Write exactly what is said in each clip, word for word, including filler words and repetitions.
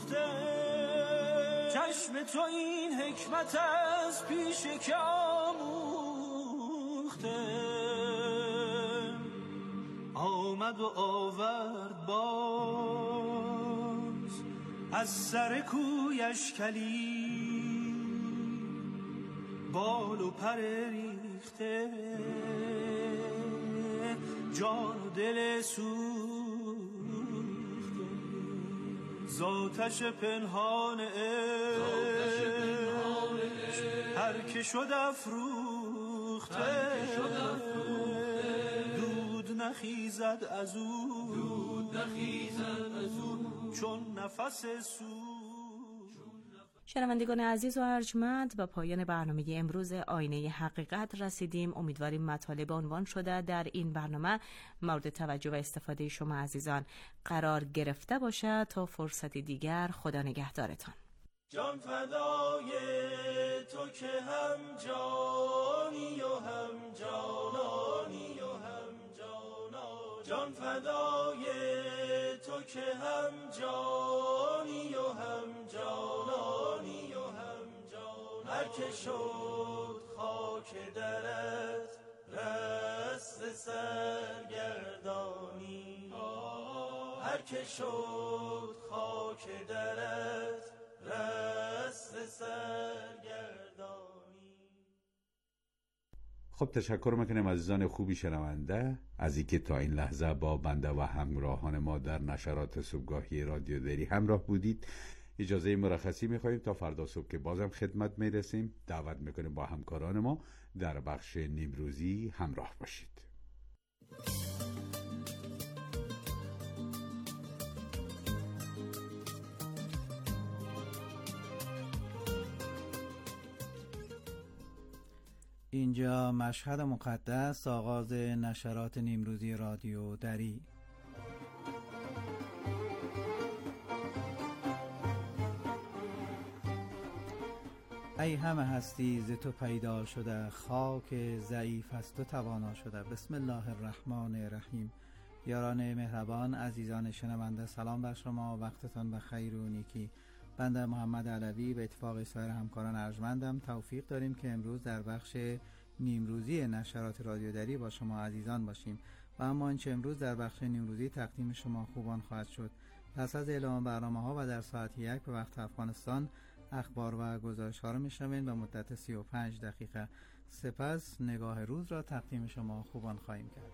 سوخته، چشم تو این حکمت از پیش که آموخته، آمد و آورد باز از سر کویش کلی، بال و پر ریخته، جان و دل سوخته، ذاتش پنهان عشق هر که شد افروخته، دود نخیزد از او چون نفس سوخته. شنوندگان عزیز و ارجمند، به پایان برنامه امروز آینه حقیقت رسیدیم. امیدواریم مطالب عنوان شده در این برنامه مورد توجه و استفاده شما عزیزان قرار گرفته باشه. تا فرصت دیگر، خدا نگهدارتان. جان فدای تو که هم جانی و هم جانانی و هم جانا، جان فدای تو که هم جانی و هم جانانی و هم جانا، هر که شد خاک درت رست سرگردانی، هر که شد خاک درت رست سرگردانی. خب تشکر میکنم عزیزان خوبی شنونده از اینکه تا این لحظه با بنده و همراهان ما در نشرات صبحگاهی رادیو دری همراه بودید. اجازه مرخصی میخواهیم تا فردا صبح که بازم خدمت میرسیم. دعوت میکنیم با همکاران ما در بخش نیمروزی همراه باشید. اینجا مشهد مقدس، آغاز نشرات نیمروزی رادیو دری. ای همه هستی ز تو پیدا شده، خاک ضعیف از تو توانا شده. بسم الله الرحمن الرحیم. یاران مهربان، عزیزان شنونده، سلام بر شما، وقتتان بخیر و نیکی. بنده محمد علوی به اتفاق سایر همکاران ارجمندم توفیق داریم که امروز در بخش نیمروزی نشرات رادیو دری با شما عزیزان باشیم و اما آنچه امروز در بخش نیمروزی تقدیم شما خوبان خواهد شد. پس از اعلام برنامه ها و در ساعت یک به وقت افغانستان اخبار و گزارش ها را میشنوید به مدت سی و پنج دقیقه. سپس نگاه روز را تقدیم شما خوبان خواهیم کرد.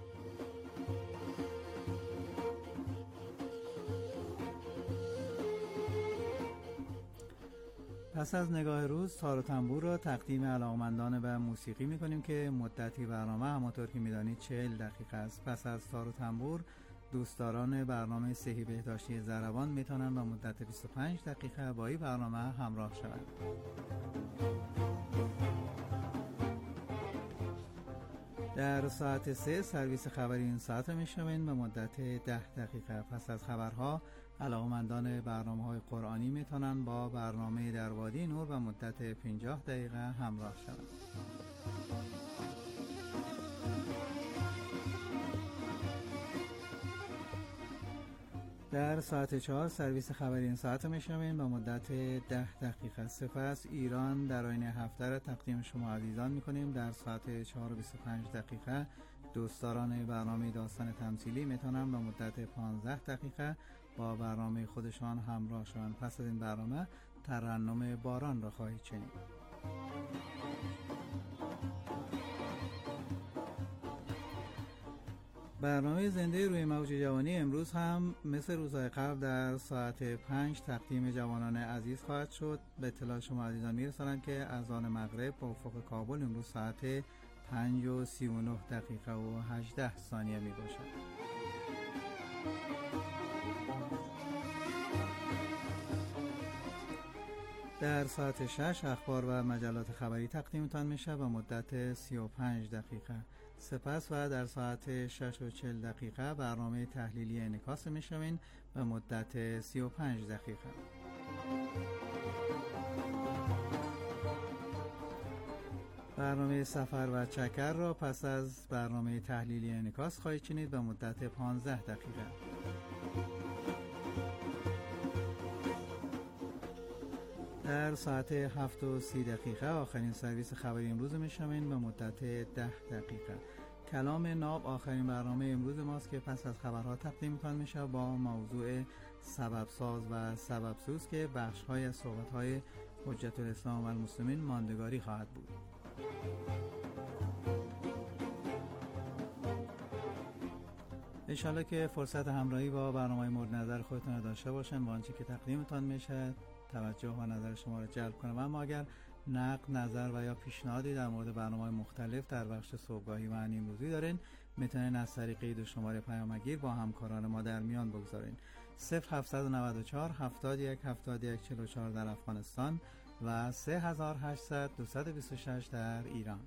پس از نگاه روز تار و تنبور را تقدیم علاقمندان به موسیقی میکنیم که مدتی برنامه همانطور که میدانید چهل دقیقه است. پس از تار و تنبور دوستداران برنامه صحی بهداشتی ضربان میتونن به مدت بیست و پنج دقیقه با این برنامه همراه شوند. در ساعت سه سرویس خبری این ساعت رو میشنوین به مدت ده دقیقه. پس از خبرها علاقمندان برنامه های قرآنی میتونن با برنامه در وادی نور به مدت پنجاه دقیقه همراه شوند. در ساعت چهار سرویس خبری این ساعت رو میشنوین به مدت ده دقیقه. سپس ایران در آینه هفته را تقدیم شما عزیزان میکنیم. در ساعت چهار و بیست و پنج دقیقه دوستداران برنامه داستان تمثیلی میتونن به مدت پانزده دقیقه با برنامه خودشان همراه شوند. پس از این برنامه ترنم باران را خواهید شنید. برنامه زنده روی موج جوانی امروز هم مثل روزهای قبل در ساعت پنج تقدیم جوانان عزیز خواهد شد. به اطلاع شما عزیزان میرسانم که اذان مغرب با افق کابل امروز ساعت پنج و سی و نه دقیقه و هجده ثانیه می باشد. در ساعت شش اخبار و مجلات خبری تقدیمتان میشه به مدت سی و پنج دقیقه. سپس و در ساعت شش و چهل دقیقه برنامه تحلیلی انعکاس میشوین به مدت سی و پنج دقیقه. برنامه سفر و چکر را پس از برنامه تحلیلی انعکاس خواهید شنید به مدت پانزده دقیقه. در ساعت هفت و سی دقیقه آخرین سرویس خبری امروز میشنوین به مدت ده دقیقه. کلام ناب آخرین برنامه امروز ماست که پس از خبرها تقدیم میتون میشه با موضوع سبب ساز و سبب سوز که بخش های از صحبت های حجت الاسلام و المسلمین ماندگاری خواهد بود. انشالله که فرصت همراهی با برنامه مورد نظر خودتون داشته باشن با آنچه که تقدیمتان میشه توجه و نظر شما را جلب کنه. و اما اگر نقد، نظر و یا پیشنهادی در مورد برنامه مختلف در بخش صبحگاهی و امروزی دارین میتونین از طریق دو شماره پیامگیر با همکاران ما در میان بگذارین. صفر هفتصد و نود و چهار هفتاد و یک هفتاد و یک چهل و چهار در افغانستان و سه هزار و هشتصد دویست و بیست و شش در ایران.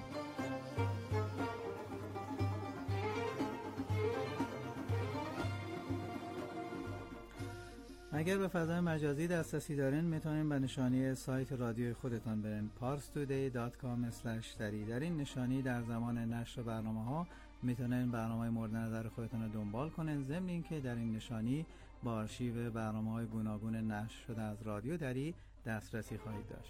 اگر به فضای مجازی دسترسی دارین میتونین به نشانی سایت رادیوی خودتان برین پارس تودی دات کام اسلش دری. در این نشانی در زمان نشر برنامه ها میتونین برنامه مورد نظر خودتان رو دنبال کنین، ضمن اینکه در این نشانی با آرشیو برنامه های گوناگون نشر شده از رادیو دری دسترسی خواهید داشت.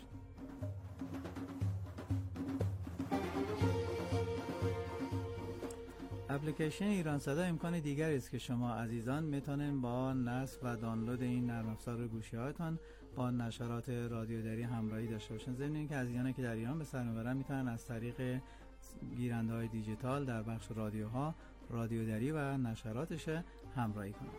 اپلیکیشن ایران صدا امکان دیگری است که شما عزیزان میتونین با نصب و دانلود این نرم افزار گوشی‌هایتان با نشرات رادیو دری همراهی داشته باشین. ضمن اینکه عزیزانی که در ایران به سر میبرن میتونن از طریق گیرنده‌های دیجیتال در بخش رادیوها رادیو دری و نشراتش همراهی کنن.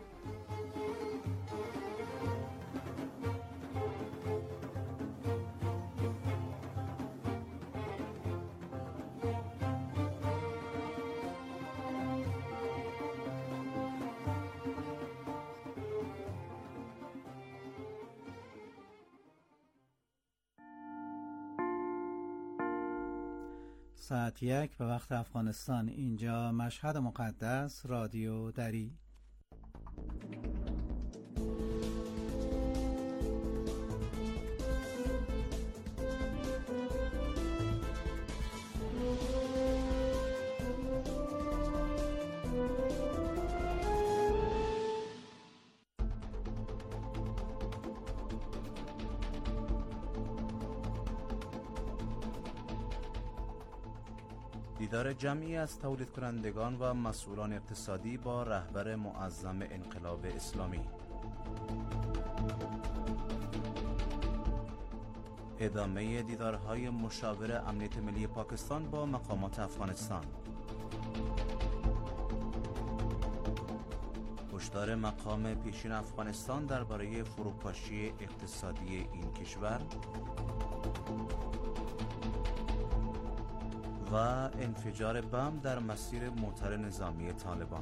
ساعت یک به وقت افغانستان. اینجا مشهد مقدس، رادیو دری. دیدار جمعی از تولید کنندگان و مسئولان اقتصادی با رهبر معظم انقلاب اسلامی. ادامه دیدارهای مشاور امنیت ملی پاکستان با مقامات افغانستان. هشدار مقام پیشین افغانستان درباره فروپاشی اقتصادی این کشور و انفجار بم در مسیر موتر نظامی طالبان.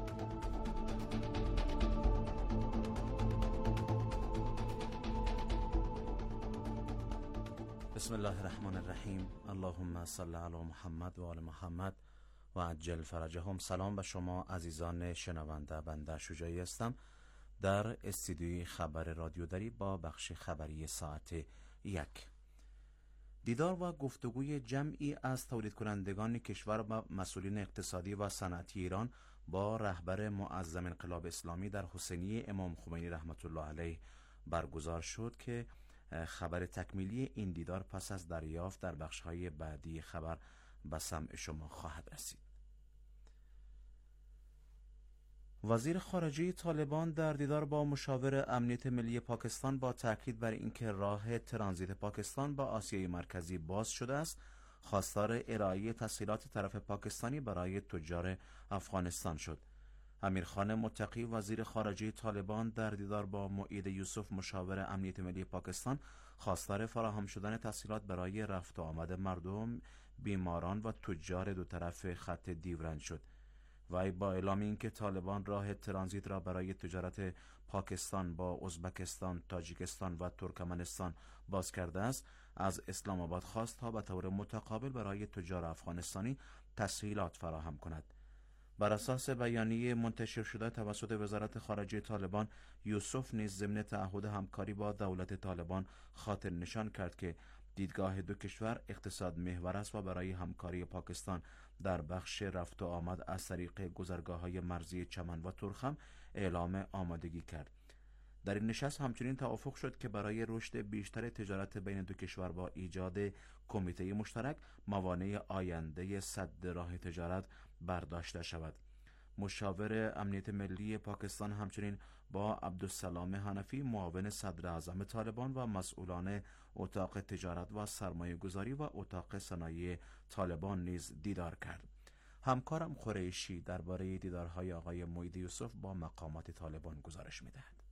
بسم الله الرحمن الرحیم. اللهم صل علی محمد و آل محمد و عجل فرجهم. سلام به شما عزیزان شنونده. بنده شجاعی هستم در استودیوی خبر رادیو دری با بخش خبری ساعت یک. دیدار و گفتگوی جمعی از تولید کنندگان کشور و مسئولین اقتصادی و صنعتی ایران با رهبر معظم انقلاب اسلامی در حسینیه امام خمینی رحمت الله علیه برگزار شد که خبر تکمیلی این دیدار پس از دریافت در بخش‌های بعدی خبر به سمع شما خواهد رسید. وزیر خارجه طالبان در دیدار با مشاور امنیت ملی پاکستان با تاکید بر اینکه راه ترانزیت پاکستان با آسیای مرکزی باز شده است، خواستار ارائه تسهیلات طرف پاکستانی برای تجار افغانستان شد. امیرخان متقی وزیر خارجه طالبان در دیدار با معید یوسف مشاور امنیت ملی پاکستان خواستار فراهم شدن تسهیلات برای رفت و آمد مردم، بیماران و تجار دو طرف خط دیورند شد. وی با اعلام اینکه طالبان راه ترانزیت را برای تجارت پاکستان با ازبکستان، تاجیکستان و ترکمنستان باز کرده است، از اسلام آباد خواست تا به طور متقابل برای تجار افغانستانی تسهیلات فراهم کند. بر اساس بیانیه منتشر شده توسط وزارت خارجه طالبان، یوسف نیز ضمن تعهد همکاری با دولت طالبان خاطر نشان کرد که دیدگاه دو کشور اقتصاد محور است و برای همکاری پاکستان در بخش رفت و آمد از طریق گذرگاه‌های مرزی چمن و ترخم اعلام آمادگی کرد. در این نشست همچنین توافق شد که برای رشد بیشتر تجارت بین دو کشور با ایجاد کمیته مشترک موانع آینده سد راه تجارت برداشته شود. مشاور امنیت ملی پاکستان همچنین با عبدالسلام حنفی معاون صدر اعظم طالبان و مسئولان اتاق تجارت و سرمایه گذاری و اتاق صنایع طالبان نیز دیدار کرد. همکارم قریشی درباره دیدارهای آقای محیط یوسف با مقامات طالبان گزارش می‌دهد.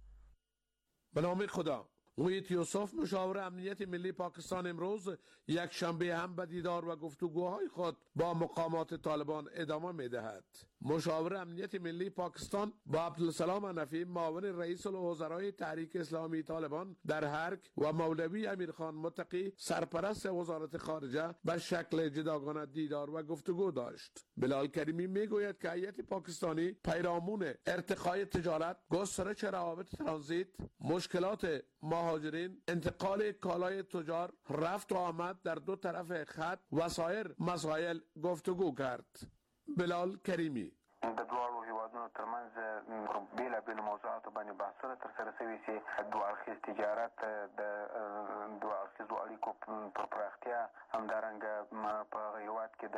به نام خدا. محیط یوسف مشاور امنیت ملی پاکستان امروز یک شنبه هم به دیدار و گفتگوهای خود با مقامات طالبان ادامه می‌دهد. مشاور امنیت ملی پاکستان با عبدالسلام حنفی معاون رئیس الوزرای تحریک اسلامی طالبان در حرک و مولوی امیرخان متقی سرپرست وزارت خارجه به شکل جداگانه دیدار و گفتگو داشت. بلال کریمی میگوید که هیئت پاکستانی پیرامون ارتقای تجارت، گسترش روابط ترانزیت، مشکلات مهاجرین، انتقال کالای تجار، رفت و آمد در دو طرف خط و سایر مسائل گفتگو کرد. بلال کریمی د دواړو هیوادونو ترمنځ بیلابیلو موضوعاتو باندې بحثونه ترسره شوي چې دوه اړخیز تجارت د دوه اړخیزو اړیکو پر پراختیا، همدارنګه په هغه هیواد کې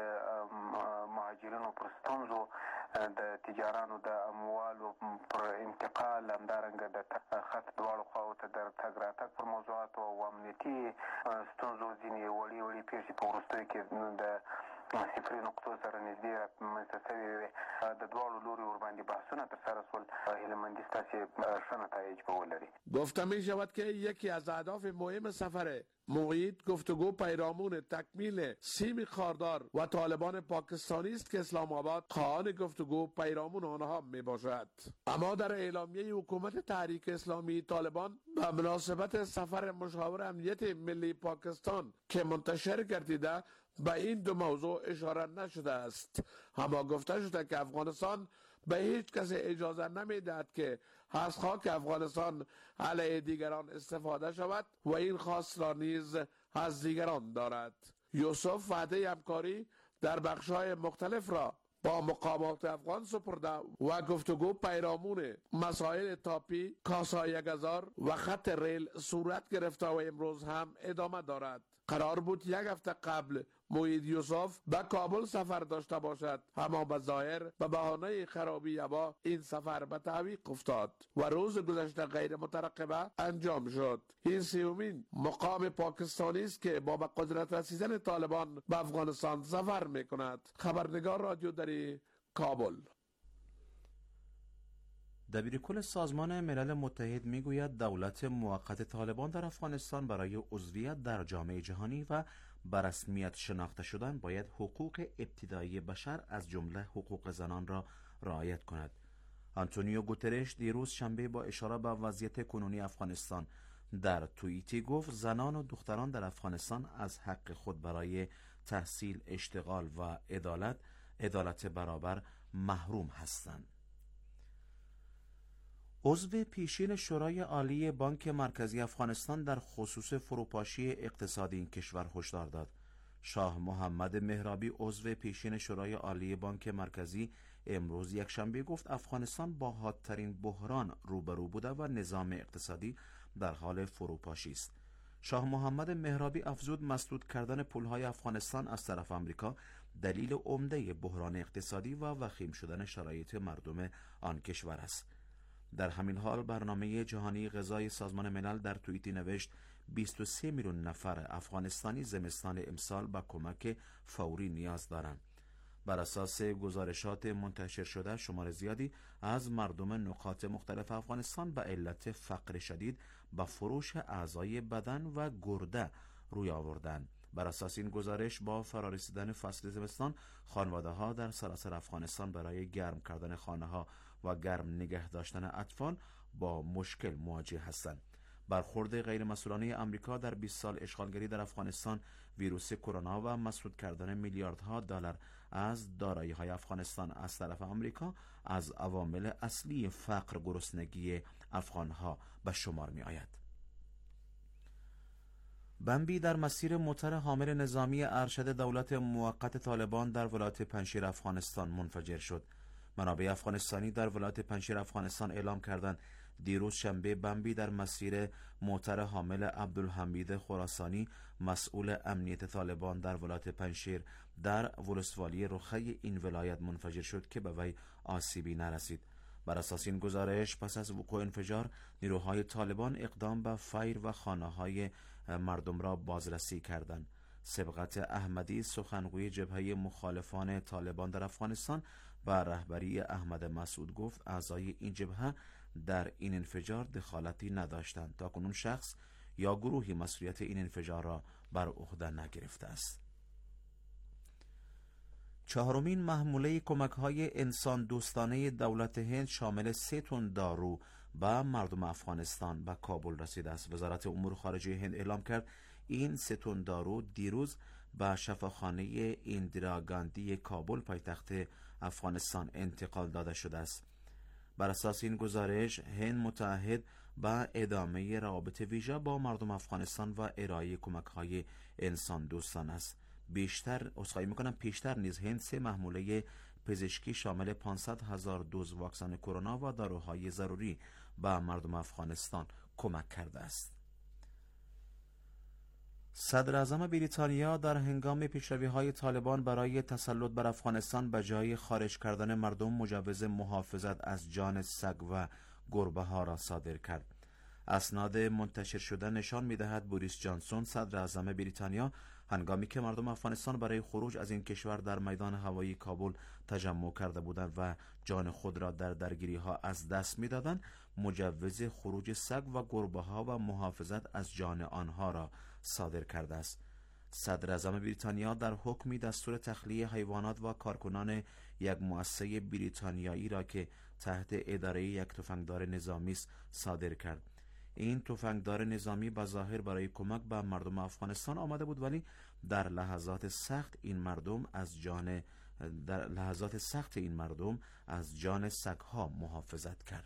د مهاجرینو پر ستونزو، د تجارانو د اموالو پر انتقال، همدارنګه د خط دواړو خواو ته د تګ راتګ پر موضوعاتو او امنیتي ستونزو ځینې وړې وړې پیښې په وروستیو کې د صفري نقطو سره نږدې منځته شوې وې. د دواړو لوري ورباندې بحثونه ترسره شول. هیله‌مندي ست چې ښه نتایج به ولري. گفته می شود که یکی از اهداف مهم سفر محیط گفتگو پیرامون تکمیل سیم خاردار و طالبان پاکستانی است که اسلام آباد خواهان گفتگو پیرامون آنها می باشد. اما در اعلامیه حکومت تحریک اسلامی طالبان به مناسبت سفر مشاور امنیت ملی پاکستان که منتشر گردیده به این دو موضوع اشاره نشده است. اما گفته شده که افغانستان به هیچ کس اجازه نمیدهد که از خاک افغانستان علیه دیگران استفاده شود و این خواست را نیز از دیگران دارد. یوسف وعده همکاری در بخش‌های مختلف را با مقامات افغان سپرده و گفتگو پیرامون مسائل تاپی، کاسای گذار و خط ریل صورت گرفته و امروز هم ادامه دارد. قرار بود یک هفته قبل محیط یوسف به کابل سفر داشته باشد، اما به ظاهر به بهانه خرابی هوا این سفر به تعویق افتاد و روز گذشته غیر مترقبه انجام شد. این سومین مقام پاکستانی است که با به قدرت رسیدن طالبان به افغانستان سفر می کند. خبرنگار رادیو دری، کابل. دبیرکل سازمان ملل متحد میگوید دولت موقت طالبان در افغانستان برای عضویت در جامعه جهانی و به رسمیت شناخته شدن باید حقوق ابتدایی بشر از جمله حقوق زنان را رعایت کند. آنتونیو گوترش دیروز شنبه با اشاره به وضعیت کنونی افغانستان در توییتی گفت زنان و دختران در افغانستان از حق خود برای تحصیل، اشتغال و عدالت عدالت برابر محروم هستند. عضو پیشین شورای عالی بانک مرکزی افغانستان در خصوص فروپاشی اقتصادی این کشور هشدار داد. شاه محمد مهرابی عضو پیشین شورای عالی بانک مرکزی امروز یکشنبه گفت افغانستان با حادترین بحران روبرو بوده و نظام اقتصادی در حال فروپاشی است. شاه محمد مهرابی افزود مسدود کردن پولهای افغانستان از طرف آمریکا دلیل عمده بحران اقتصادی و وخیم شدن شرایط مردم آن کشور است. در همین حال برنامه جهانی غذای سازمان ملل در توییتی نوشت بیست و سه میلیون نفر افغانستانی زمستان امسال به کمک فوری نیاز دارند. بر اساس گزارشات منتشر شده شمار زیادی از مردم نقاط مختلف افغانستان به علت فقر شدید به فروش اعضای بدن و گرده روی آوردند. بر اساس این گزارش با فرارسیدن فصل زمستان خانواده ها در سراسر افغانستان برای گرم کردن خانه ها و گرم نگه داشتن اطفال با مشکل مواجه هستند. برخورد غیر مسئولانه آمریکا در بیست سال اشغالگری در افغانستان، ویروس کرونا و مسدود کردن میلیاردها دلار از دارایی‌های افغانستان از طرف آمریکا از عوامل اصلی فقر گرسنگی افغانها به شمار می آید. بمبی در مسیر موتر حامل نظامی ارشد دولت موقت طالبان در ولایت پنجشیر افغانستان منفجر شد. منابع افغانستانی در ولایت پنجشیر افغانستان اعلام کردند دیروز شنبه بمبی در مسیر موتر حامل عبدالحمید خراسانی مسئول امنیت طالبان در ولایت پنجشیر در ولسوالی رخی این ولایت منفجر شد که به وی آسیبی نرسید. بر اساس این گزارش پس از وقوع انفجار نیروهای طالبان اقدام به فیر و خانه‌های مردم را بازرسی کردند. سبقت احمدی سخنگوی جبهه مخالفان طالبان در افغانستان و رهبری احمد مسعود گفت اعضای این جبهه در این انفجار دخالتی نداشتند. تاکنون شخص یا گروهی مسئولیت این انفجار را بر عهده نگرفته است. چهارمین محموله کمک‌های انسان دوستانه دولت هند شامل سه تن دارو به مردم افغانستان به کابل رسیده است. وزارت امور خارجه هند اعلام کرد این سه تن دارو دیروز به شفاخانه ایندرا گاندی کابل پایتخت افغانستان انتقال داده شده است. بر اساس این گزارش هند متعهد به ادامه روابط ویژه با مردم افغانستان و ارائه کمک‌های انسان دوستان است. بیشتر عذرخواهی می‌کنم پیشتر نیز هند سه محموله پزشکی شامل پانصد هزار دوز واکسن کرونا و داروهای ضروری به مردم افغانستان کمک کرده است. صدر اعظم بریتانیا در هنگام پیشروی‌های طالبان برای تسلط بر افغانستان به جای خارج کردن مردم مجوز محافظت از جان سگ و گربه‌ها را صادر کرد. اسناد منتشر شده نشان می‌دهد بوریس جانسون صدر اعظم بریتانیا هنگامی که مردم افغانستان برای خروج از این کشور در میدان هوایی کابل تجمع کرده بودند و جان خود را در درگیری‌ها از دست می‌دادند، مجوز خروج سگ و گربه‌ها و محافظت از جان آنها را صادر کرده است. صدر اعظم بریتانیا در حکمی دستور تخلیه حیوانات و کارکنان یک مؤسسه بریتانیایی را که تحت اداره یک تفنگدار نظامی است صادر کرد. این تفنگدار نظامی به ظاهر برای کمک به مردم افغانستان آمده بود، ولی در لحظات سخت این مردم از جان در لحظات سخت این مردم از جان سگ‌ها محافظت کرد.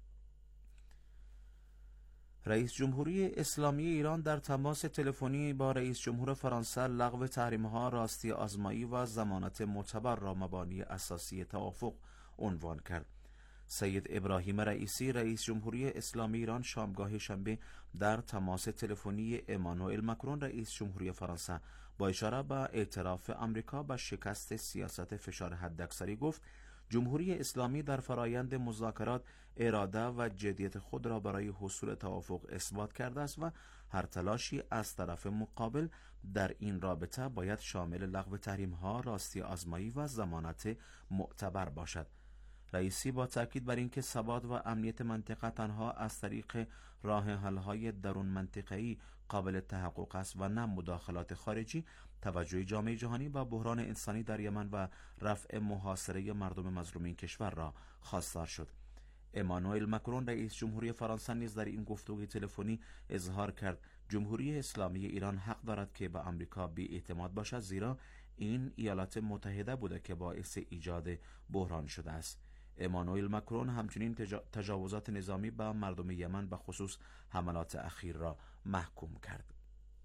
رئیس جمهوری اسلامی ایران در تماس تلفنی با رئیس جمهور فرانسه لغو تحریم‌ها راستی آزمایی و ضمانت معتبر را مبانی اساسی توافق عنوان کرد. سید ابراهیم رئیسی رئیس جمهوری اسلامی ایران شامگاه شنبه در تماس تلفنی امانوئل مکرون رئیس جمهوری فرانسه با اشاره به اعتراف امریکا به شکست سیاست فشار حداکثری گفت جمهوری اسلامی در فرایند مذاکرات اراده و جدیت خود را برای حصول توافق اثبات کرده است و هر تلاشی از طرف مقابل در این رابطه باید شامل لغو تحریم‌ها راستی آزمایی و ضمانت معتبر باشد. رئیسی با تاکید بر اینکه ثبات و امنیت منطقه تنها از طریق راه حل‌های درون منطقه‌ای قابل تحقق است و نه مداخلات خارجی، توجه جامعه جهانی به بحران انسانی در یمن و رفع محاصره مردم مظلوم این کشور را خواستار شد. امانوئل مکرون رئیس جمهوری فرانسه نیز در این گفتگوی تلفنی اظهار کرد جمهوری اسلامی ایران حق دارد که به آمریکا بی‌اعتماد باشد، زیرا این ایالات متحده بوده که باعث ایجاد بحران شده است. امانوئل مکرون همچنین تجاوزات نظامی به مردم یمن به خصوص حملات اخیر را محکوم کرد.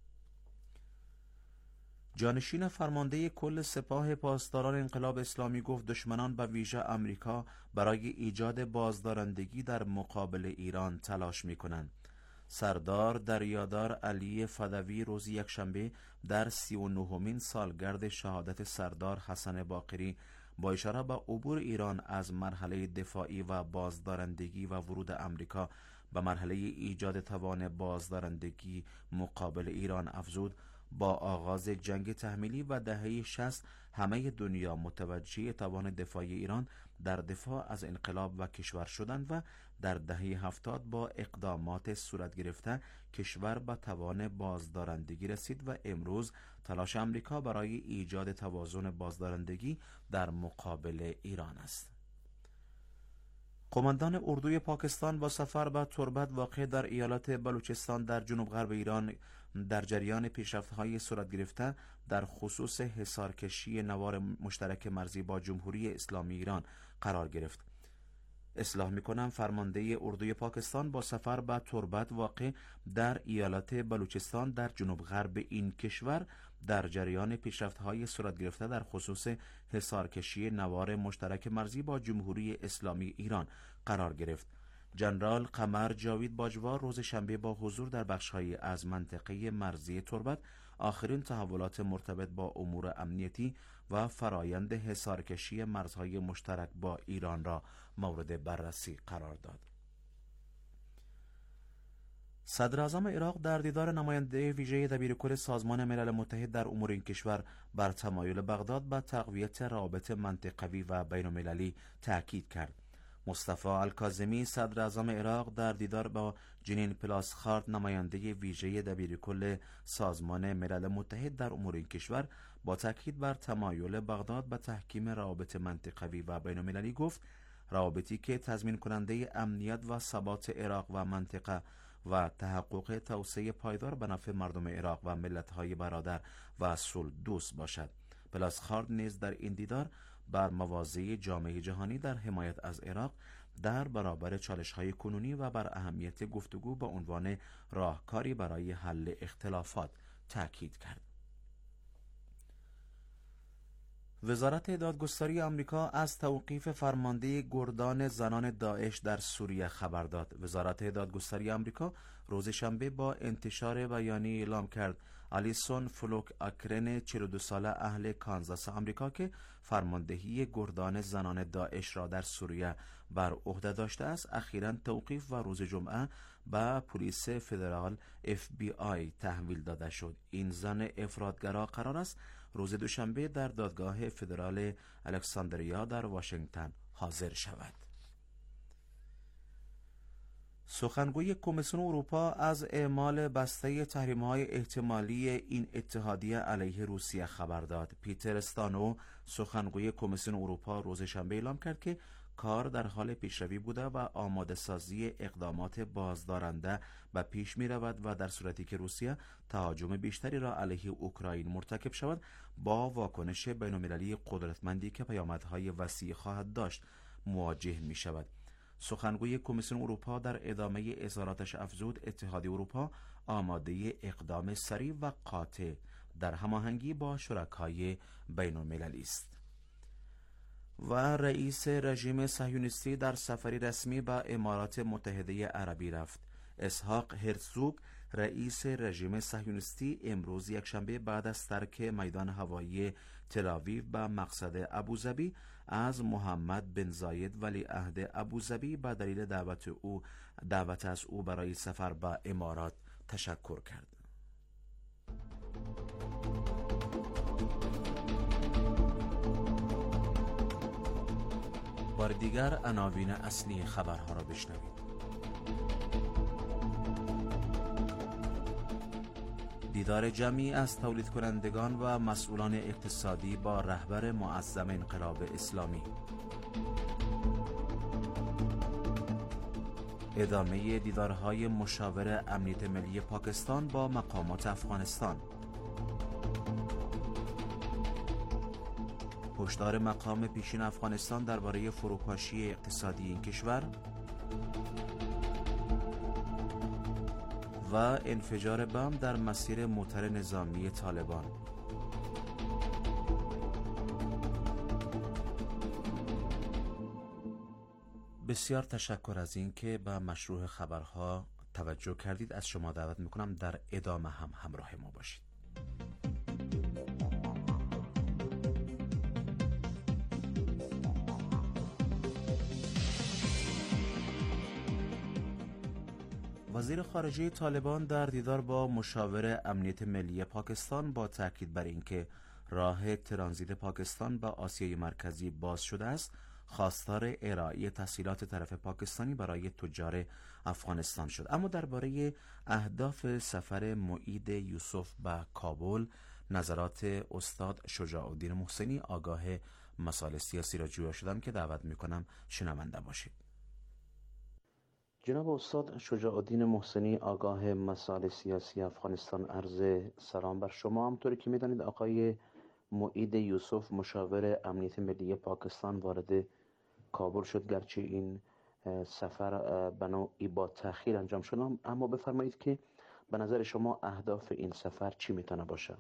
جانشین فرمانده کل سپاه پاسداران انقلاب اسلامی گفت دشمنان به ویژه آمریکا برای ایجاد بازدارندگی در مقابل ایران تلاش می‌کنند. سردار دریادار علی فدوی روز یکشنبه در سی و نهمین سالگرد شهادت سردار حسن باقری با اشاره به عبور ایران از مرحله دفاعی و بازدارندگی و ورود امریکا به مرحله ایجاد توان بازدارندگی مقابل ایران افزود با آغاز جنگ تحمیلی و دهه شصت همه دنیا متوجه توان دفاعی ایران در دفاع از انقلاب و کشور شدند و در دهه هفتاد با اقدامات صورت گرفته کشور به توان بازدارندگی رسید و امروز تلاش آمریکا برای ایجاد توازن بازدارندگی در مقابل ایران است. قماندان اردوی پاکستان با سفر به تربت واقع در ایالت بلوچستان در جنوب غرب ایران در جریان پیشرفت‌های صورت گرفته در خصوص حصارکشی نوار مشترک مرزی با جمهوری اسلامی ایران قرار گرفت. اصلاح می‌کنم فرمانده اردوی پاکستان با سفر به تربت واقع در ایالت بلوچستان در جنوب غرب این کشور در جریان پیشرفت‌های صورت گرفته در خصوص حصارکشی نوار مشترک مرزی با جمهوری اسلامی ایران قرار گرفت. جنرال قمر جاوید باجوار روز شنبه با حضور در بخش‌هایی از منطقه مرزی تربت آخرین تحولات مرتبط با امور امنیتی و فرایند حصارکشی مرزهای مشترک با ایران را مورد بررسی قرار داد. صدر اعظم عراق در دیدار نماینده ویژه دبیرکل سازمان ملل متحد در امور این کشور بر تمایل بغداد به تقویت روابط منطقوی و بین‌المللی تاکید کرد. مصطفی الکاظمی صدر اعظم عراق در دیدار با جنین پلاسخارد نماینده ویژه دبیرکل سازمان ملل متحد در امور این کشور با تاکید بر تمایل بغداد به تحکیم روابط منطقوی و بین‌المللی گفت روابطی که تضمین کننده امنیت و ثبات عراق و منطقه و تحقق توسعه پایدار به نفع مردم عراق و ملت‌های برادر و صلح دوست باشد. پلاسخارد نیز در این دیدار بر مواضع جامعه جهانی در حمایت از عراق در برابر چالش‌های کنونی و بر اهمیت گفتگو به عنوان راهکاری برای حل اختلافات تاکید کرد. وزارت دادگستری آمریکا از توقیف فرمانده گردان زنان داعش در سوریه خبر داد. وزارت دادگستری آمریکا روز شنبه با انتشار بیانیه اعلام کرد آلیسون فلوک آکرن چهل و دو ساله اهل کانزاس آمریکا که فرماندهی گردان زنان داعش را در سوریه بر عهده داشته است اخیراً توقیف و روز جمعه به پلیس فدرال اف بی آی تحویل داده شد. این زن افراطگرا قرار است روز دوشنبه در دادگاه فدرال الکساندریا در واشنگتن حاضر شود. سخنگوی کمیسیون اروپا از اعمال بسته تحریم‌های احتمالی این اتحادیه علیه روسیه خبر داد. پیتر استانو سخنگوی کمیسیون اروپا روز شنبه اعلام کرد که کار در حال پیشروی بوده و آماده سازی اقدامات بازدارنده به پیش می رود و در صورتی که روسیه تهاجم بیشتری را علیه اوکراین مرتکب شود با واکنش بین‌المللی قدرتمندی که پیامدهای وسیع خواهد داشت مواجه می شود. سخنگوی کمیسیون اروپا در ادامه اظهاراتش افزود اتحادیه اروپا آماده اقدام سریع و قاطع در هماهنگی با شرکای بین‌المللی است. و رئیس رژیم صهیونیستی در سفری رسمی به امارات متحده عربی رفت. اسحاق هرزوگ رئیس رژیم صهیونیستی امروز یکشنبه بعد از ترک میدان هوایی تل‌آویو به مقصد ابوظبی از محمد بن زاید ولیعهد ابوظبی به دلیل دعوت او دعوت از او برای سفر به امارات تشکر کرد. بار دیگر عناوین اصلی خبرها را بشنوید. دیدار جمعی از تولید کنندگان و مسئولان اقتصادی با رهبر معظم انقلاب اسلامی. ادامه دیدارهای مشاور امنیت ملی پاکستان با مقامات افغانستان. هشدار مقام پیشین افغانستان درباره فروپاشی اقتصادی این کشور و انفجار بم در مسیر موتر نظامی طالبان. بسیار تشکر از این که به مشروع خبرها توجه کردید. از شما دعوت میکنم در ادامه هم همراه ما باشید. وزیر خارجه طالبان در دیدار با مشاور امنیت ملی پاکستان با تاکید بر اینکه راه ترانزیت پاکستان به آسیای مرکزی باز شده است، خواستار ارائه تسهیلات طرف پاکستانی برای تجار افغانستان شد. اما درباره اهداف سفر معید یوسف به کابل نظرات استاد شجاع الدین محسنی آگاه مسائل سیاسی را جویا شدم که دعوت میکنم شنونده باشید. جناب استاد شجاع الدین محسنی آگاه مسائل سیاسی افغانستان، عرض سلام بر شما. همطوری که میدانید آقای معید یوسف مشاور امنیت ملی پاکستان وارد کابل شد، گرچه این سفر به نوعی با تأخیر انجام شد، اما بفرمایید که به نظر شما اهداف این سفر چی میتونه باشه؟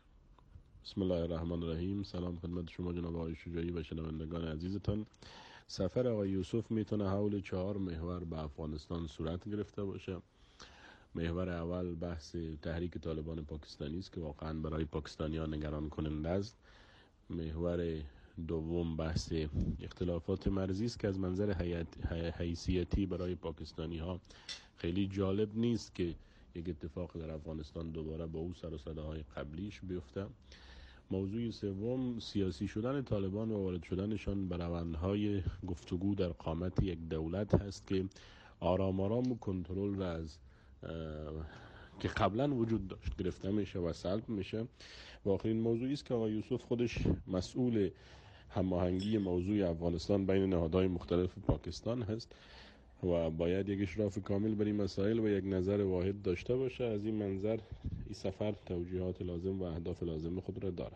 بسم الله الرحمن الرحیم. سلام خدمت شما جناب آقای شجاعی و شنوندگان عزیزتان. سفر آقای یوسف میتونه حول چهار محور به افغانستان صورت گرفته باشه. محور اول بحث تحریک طالبان پاکستانی است که واقعا برای پاکستانیان نگران کننده است. محور دوم بحث اختلافات مرزی است که از منظر حیثیتی برای پاکستانی ها خیلی جالب نیست که یک اتفاق در افغانستان دوباره با او سر و صداهای قبلیش بیفته. موضوع سوم سیاسی شدن طالبان و وارد شدنشان به روندهای گفتگو در قامت یک دولت هست که آرام آرام و کنترل را از که قبلا وجود داشت گرفته میشه و سلب میشه. و آخرین موضوعی است که آقای یوسف خودش مسئول هماهنگی موضوع افغانستان بین نهادهای مختلف پاکستان هست و باید یک اشراف کامل بر این مسائل و یک نظر واحد داشته باشه. از این منظر این سفر توجیهات لازم و اهداف لازم خود را داره.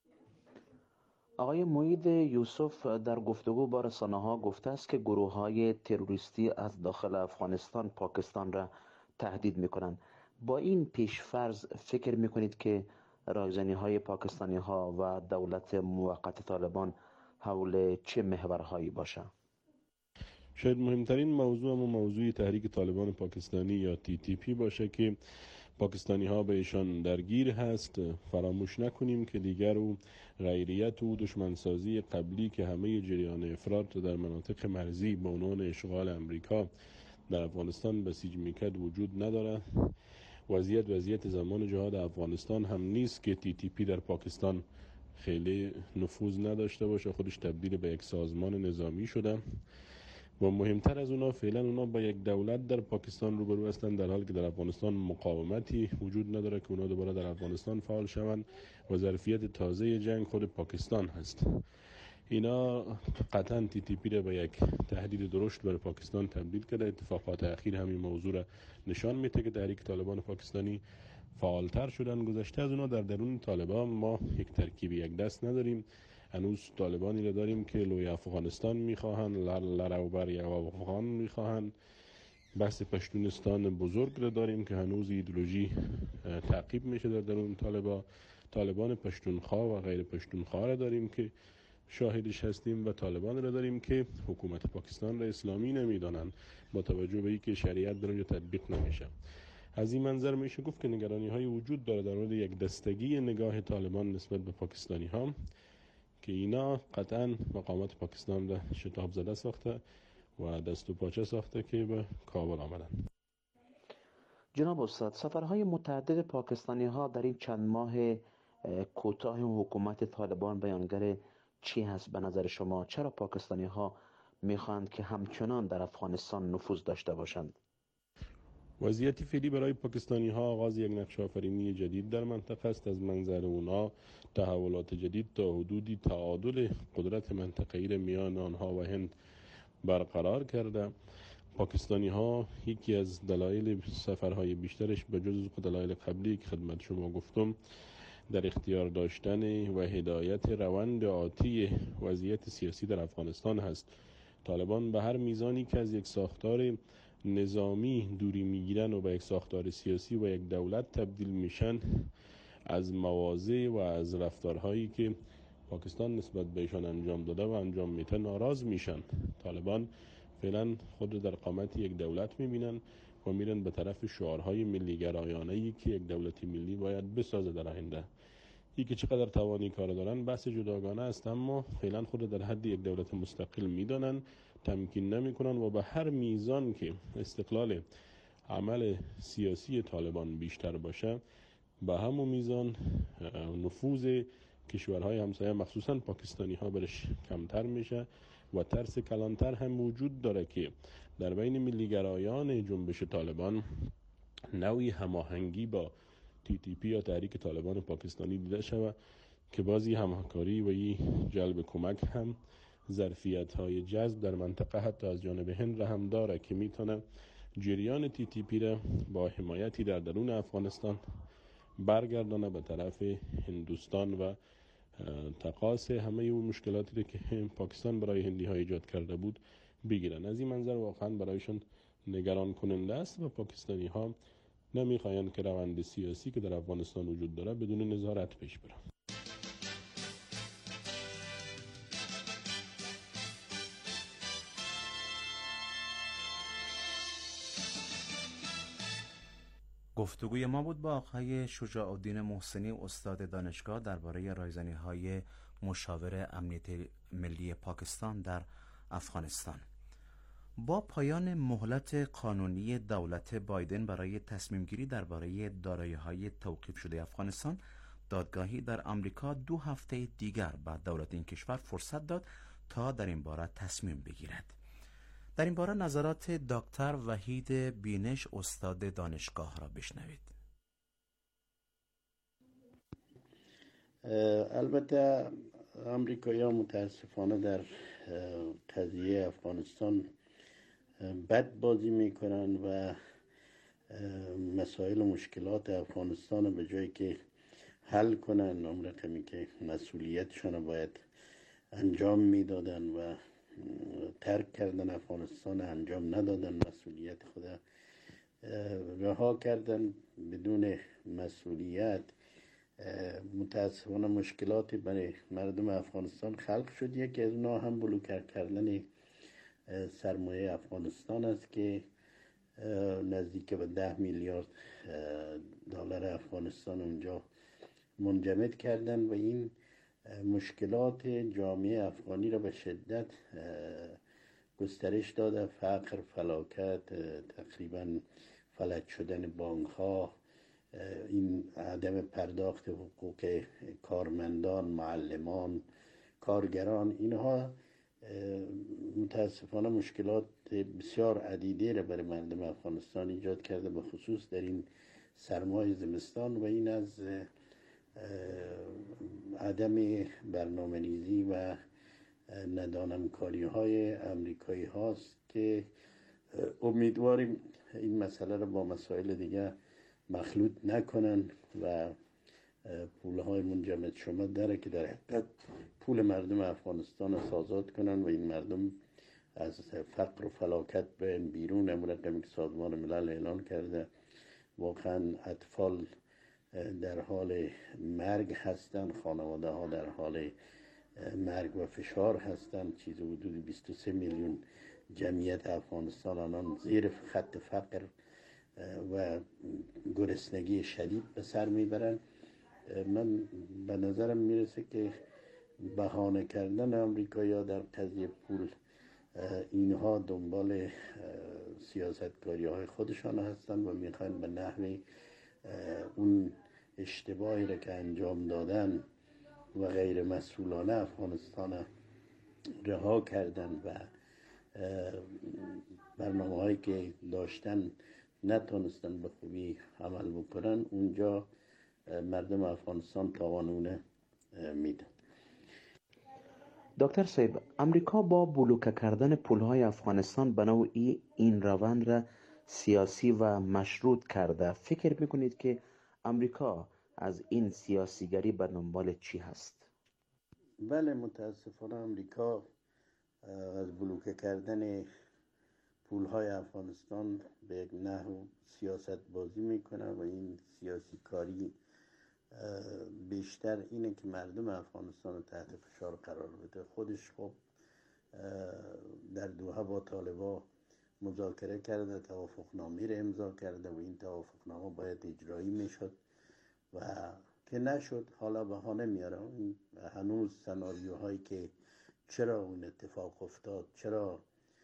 آقای معید یوسف در گفتگو با رسانه‌ها گفته است که گروه‌های تروریستی از داخل افغانستان پاکستان را تهدید می‌کنند. با این پیش‌فرض فکر می‌کنید که رایزنی‌های پاکستانی‌ها و دولت موقت طالبان حول چه محورهایی باشه؟ شاید مهمترین موضوع اما موضوع تحریک طالبان پاکستانی یا تی تی پی باشه که پاکستانی ها به ایشان درگیر هست. فراموش نکنیم که دیگر او غیریت و دشمنسازی قبلی که همه جریان افراط در مناطق مرزی به عنوان اشغال امریکا در افغانستان بسیج میکرد وجود نداره. وضعیت وضعیت زمان جهاد افغانستان هم نیست که تی تی پی در پاکستان خیلی نفوذ نداشته باشه، خودش تبدیل به یک سازمان نظامی شده و مهمتر از اونا فعلا اونا با یک دولت در پاکستان روبرو هستند، در حالی که در افغانستان مقاومتی وجود نداره که اونا دوباره در افغانستان فعال شوند و ظرفیت تازه جنگ خود پاکستان هست. اینا قطعا تی تی پی را به یک تهدید درشت برای پاکستان تبدیل کرده. اتفاقات اخیر همین موضوع را نشان میده که تحریک طالبان پاکستانی فعالتر شدن. گذشته از اونا در درون طالبان ما یک ترکیب یک دست نداریم. هنوز طالبانی را داریم که لوی افغانستان میخواهند، لروبر یا افغان میخواهند. بحث پشتونستان بزرگ را داریم که هنوز ایدئولوژی تعقیب میشه در درون طالبان. طالبان پشتونخوا و غیر پشتونخوا را داریم که شاهدش هستیم و طالبان را داریم که حکومت پاکستان را اسلامی نمیدانند با توجه به اینکه شریعت در اونجا تطبیق نمیشه. از این منظر میشه گفت که نگرانی های وجود داره در مورد یک دستگی نگاه طالبان نسبت به پاکستانی ها که اینا قطعا مقامات پاکستان را شتاب زده ساخته و دست و پاچه ساخته که به کابل آمدن. جناب استاد، سفرهای متعدد پاکستانی ها در این چند ماه کوتاه حکومت طالبان بیانگر چی هست به نظر شما؟ چرا پاکستانی ها میخواند که همچنان در افغانستان نفوذ داشته باشند؟ وضعیت فعلی برای پاکستانی ها آغاز یک نقش آفرینی جدید در منطقه است. از منظر اونا تحولات جدید تا حدودی تعادل قدرت منطقه‌ای را میان آنها و هند برقرار کرده. پاکستانی ها یکی از دلایل سفرهای بیشترش به جز دلایل قبلی که خدمت شما گفتم در اختیار داشتن و هدایت روند آتی وضعیت سیاسی در افغانستان هست. طالبان به هر میزانی که از یک ساختار نظامی دوری میگیرن و به یک ساختار سیاسی و یک دولت تبدیل میشن، از مواضع و از رفتارهایی که پاکستان نسبت بهشان انجام داده و انجام میده ناراض میشن. طالبان فعلا خود در قامت یک دولت میبینن و میرن به طرف شعارهای ملی گرایانه‌ای که یک دولت ملی باید بسازه در آینده. این که چقدر توانی کار دارن بحث جداگانه است، اما فعلا خود در حد یک دولت مستقل میدانن، تمکین نمیکنن و به هر میزان که استقلال عمل سیاسی طالبان بیشتر باشه به همون میزان نفوذ کشورهای همسایه مخصوصا پاکستانی ها برش کمتر میشه و ترس کلانتر هم وجود داره که در بین ملیگرایان جنبش طالبان نوعی هماهنگی با تی تی پی یا تحریک طالبان پاکستانی دیده شود که بازی همکاری و ی جلب کمک هم ظرفیت های جذب در منطقه حتی از جانب هند را هم داره که میتونه جریان تی تی پی را با حمایتی در درون افغانستان برگردانه به طرف هندوستان و تقاص همه اون مشکلاتی که پاکستان برای هندی ها ایجاد کرده بود بگیرن. از این منظر واقعا برایشان نگران کننده است و پاکستانی ها نمیخواهند که روند سیاسی که در افغانستان وجود داره بدون نظارت پیش بره. گفتگوی ما بود با آقای شجاع الدین محسنی، استاد دانشگاه، درباره رایزنی‌های مشاور امنیت ملی پاکستان در افغانستان. با پایان مهلت قانونی دولت بایدن برای تصمیم گیری درباره دارایی‌های توقیف شده افغانستان، دادگاهی در آمریکا دو هفته دیگر به دولت این کشور فرصت داد تا در این باره تصمیم بگیرد. در این باره نظرات دکتر وحید بینش، استاد دانشگاه را بشنوید. البته آمریکایی‌ها متاسفانه در قضیه افغانستان بد بازی میکنن و مسائل و مشکلات افغانستان به جایی که حل کنن، اون رقمی که مسئولیتشان باید انجام میدادن و ترک کردن افغانستان، انجام ندادن مسئولیت خود، رها کردن بدون مسئولیت. متاسفانه مشکلاتی برای مردم افغانستان خلق شد. یکی از اونها هم بلوکر کردن سرمایه افغانستان است که نزدیک به ده میلیارد دلار افغانستان اونجا منجمد کردن و این مشکلات جامعه افغانی را به شدت گسترش داده. فقر، فلاکت، تقریبا فلج شدن بانک ها، این عدم پرداخت حقوق کارمندان، معلمان، کارگران، اینها متاسفانه مشکلات بسیار عدیده را برای مردم افغانستان ایجاد کرده، به خصوص در این سرمای زمستان. و این از عدم برنامه‌ریزی و ندانمکاری های امریکایی هاست که امیدواریم این مسئله را با مسائل دیگه مخلوط نکنن و پول های منجمد شما داره که در حقیقت پول مردم افغانستان را آزاد کنن و این مردم از فقر و فلاکت به بیرون. امرقمی که سازمان ملل اعلان کرده، واقعا اطفال در حال مرگ هستند، خانواده ها در حال مرگ و فشار هستند. چیز حدود بیست و سه میلیون جمعیت افغانستان الان زیر خط فقر و گرسنگی شدید به سر میبرن. من به نظرم میرسه که بهانه کردن آمریکایی‌ها در قضیه پول، اینها دنبال سیاستکاری های خودشان هستن و میخواین به نحوی اون اشتباهی را که انجام دادن و غیر مسئولانه افغانستان رها کردن و برنامه هایی که داشتن نتونستن به خوبی عمل بکنن، اونجا مردم افغانستان تاوانونه میدن. دکتر صاحب، امریکا با بلوکه کردن پولهای افغانستان به نوعی این روند را سیاسی و مشروط کرده. فکر میکنید که امریکا از این سیاسیگری به دنبال چی هست؟ بله، متاسفانه امریکا از بلوکه کردن پولهای افغانستان به یک نحو سیاست بازی میکنه و این سیاسی کاری بیشتر اینه که مردم افغانستان رو تحت فشار قرار بده. خودش خب در دوحه با طالبا مذاکره کرده، توافقنامه را امضا کرده و این توافقنامه باید اجرایی میشد و که نشد. حالا بهانه میاره. هنوز سناریوهایی که چرا اون اتفاق افتاد، چرا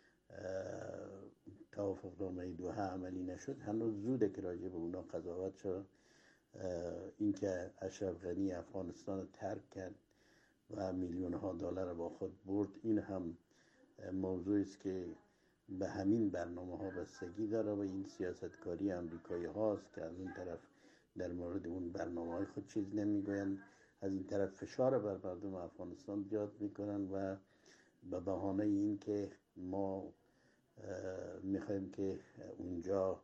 توافقنامه دوحه عملی نشد، هنوز زوده که راجع به اونا قضاوت شد. اینکه اشرف غنی افغانستان رو ترک کرد و میلیون ها دلار با خود برد، این هم موضوعی است که به همین برنامه ها بستگی داره و این سیاستکاری امریکایی هاست که از اون طرف در مورد اون برنامه های خود چیز نمیگویند، از این طرف فشار بر مردم افغانستان زیاد میکنن و به بهانه این که ما میخوایم که اونجا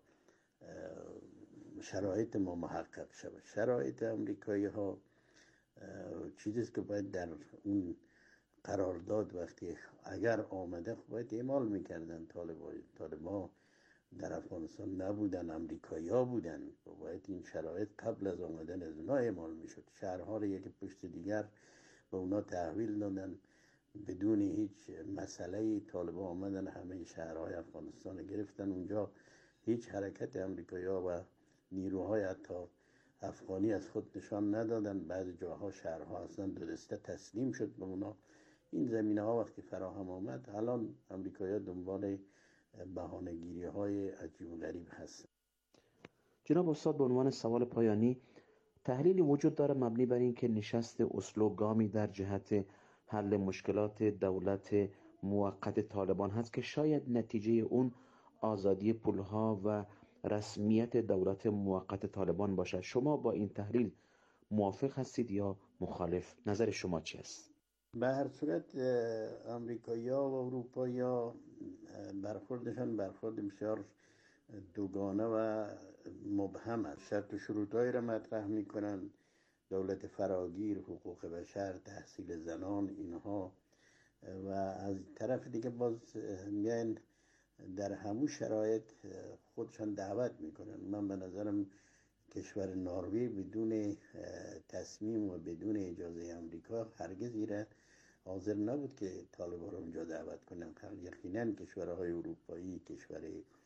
شرایط ما محقق شود. شرایط امریکایی ها چیزیست که باید در اون قرارداد وقتی اگر آمده باید اعمال میکردن. طالبان در افغانستان نبودن، امریکایی ها بودن و باید این شرایط قبل از آمدن از اونا اعمال میشد. شهرها رو یک پشت دیگر به اونا تحویل دادن بدون هیچ مسئله. طالبان آمدن همه شهرهای افغانستان گرفتن. اونجا هیچ حرکت امریکایی ها و نیروهای حتی افغانی از خود نشان ندادن، بعضی جاها شهرها اصلا دو دسته تسلیم شد به اونا. این زمینه ها وقتی فراهم آمد، الان امریکایی‌ها دنبال بهانه‌گیری های عجیب و غریب هستند. جناب استاد، به عنوان سوال پایانی، تحلیلی وجود داره مبنی بر این که نشست اسلو گامی در جهت حل مشکلات دولت موقت طالبان هست که شاید نتیجه اون آزادی پولها و رسمیت دولت موقت طالبان باشد. شما با این تحلیل موافق هستید یا مخالف؟ نظر شما چی است؟ به هر صورت امریکایی‌ها و اروپایی‌ها برخوردشان برخورد بسیار دوگانه و مبهم است. شرط و شروطهایی را مطرح میکنن، دولت فراگیر، حقوق بشر، تحصیل زنان، اینها، و از طرف دیگه باز میان در همون شرایط خودشان دعوت میکنن. من به نظرم کشور نروژ بدون تصمیم و بدون اجازه امریکا هرگز ایره حاضر نبود که طالبان رو اونجا دعوت کنن. یقینا کشورهای اروپایی، کشور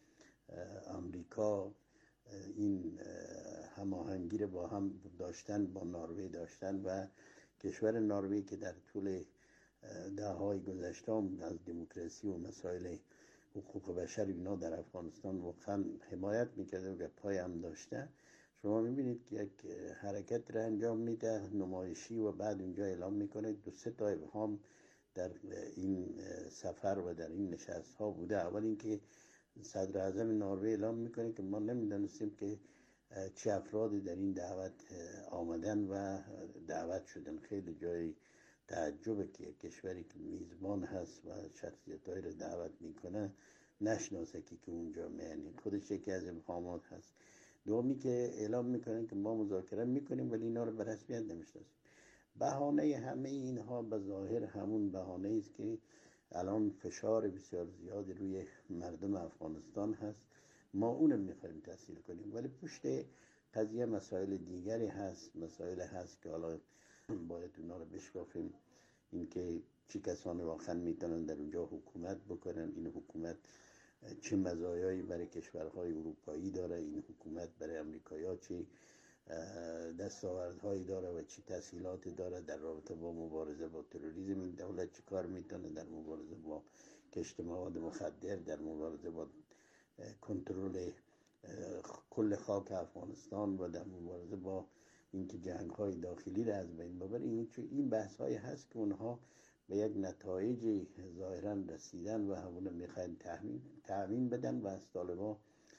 امریکا این هماهنگی رو با هم داشتن، با نروژ داشتن، و کشور نروژ که در طول دههای گذشته از دموکراسی و مسائل حقوق بشر اینا در افغانستان واقعا حمایت میکرده و پای هم داشته. شما میبینید که یک حرکت را انجام میده نمایشی و بعد اونجا اعلام میکنه. دو سه تا ابهام در این سفر و در این نشست ها بوده. اول اینکه صدر اعظم نروژ اعلام میکنه که ما نمیدونستیم که چه افرادی در این دعوت آمدن و دعوت شدن. خیلی جای تعجبه که کشوری که میزبان هست و شخصیت‌هایی رو دعوت میکنه نشناسه که که اونجا میانی. خودش یکی از ابهامات هست. دومی که اعلام میکنن که ما مذاکره میکنیم ولی اینا رو به رسمیت نمیشناسیم. بهانه همه اینها به ظاهر همون بهانه است که الان فشار بسیار زیادی روی مردم افغانستان هست، ما اونم میخوایم تحصیل کنیم، ولی پشت قضیه مسائل دیگری هست. مسائل هست که حالا باید اونا رو بشکافیم. اینکه چه کسانی واقعا میتونن در اونجا حکومت بکنن، این حکومت چه مزایایی برای کشورهای اروپایی داره، این حکومت برای امریکایی‌ها چه دستاوردهایی داره و چه تسهیلاتی داره در رابطه با مبارزه با تروریسم. این دولت چه کار میتونه در مبارزه با کشت مواد مخدر، در مبارزه با کنترل کل خاک افغانستان و در مبارزه با اینکه جنگ‌های داخلی را از بین ببره. این این بحث‌هایی هست که اونها به یک نتایج ظاهراً رسیدن و همون میخواین تعمین بدن و از طالبان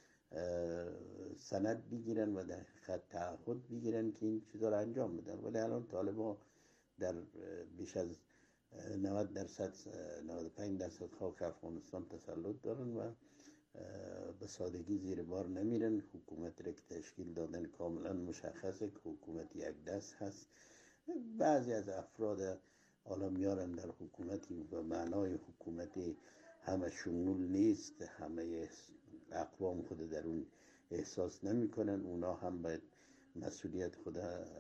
سند بگیرن و در خط تعهد بگیرن که این چیزا رو انجام بدن. ولی الان طالبان در بیش از نود درصد نود و پنج درصد خاک افغانستان تسلط دارن و به سادگی زیر بار نمیرن. حکومت را که تشکیل دادن کاملا مشخصه که حکومت یک دست هست. بعضی از افراد حالا میارن در حکومتی و معنای حکومت همه شمول نیست، همه اقوام خود در اون احساس نمی کنن. اونا هم باید مسئولیت خود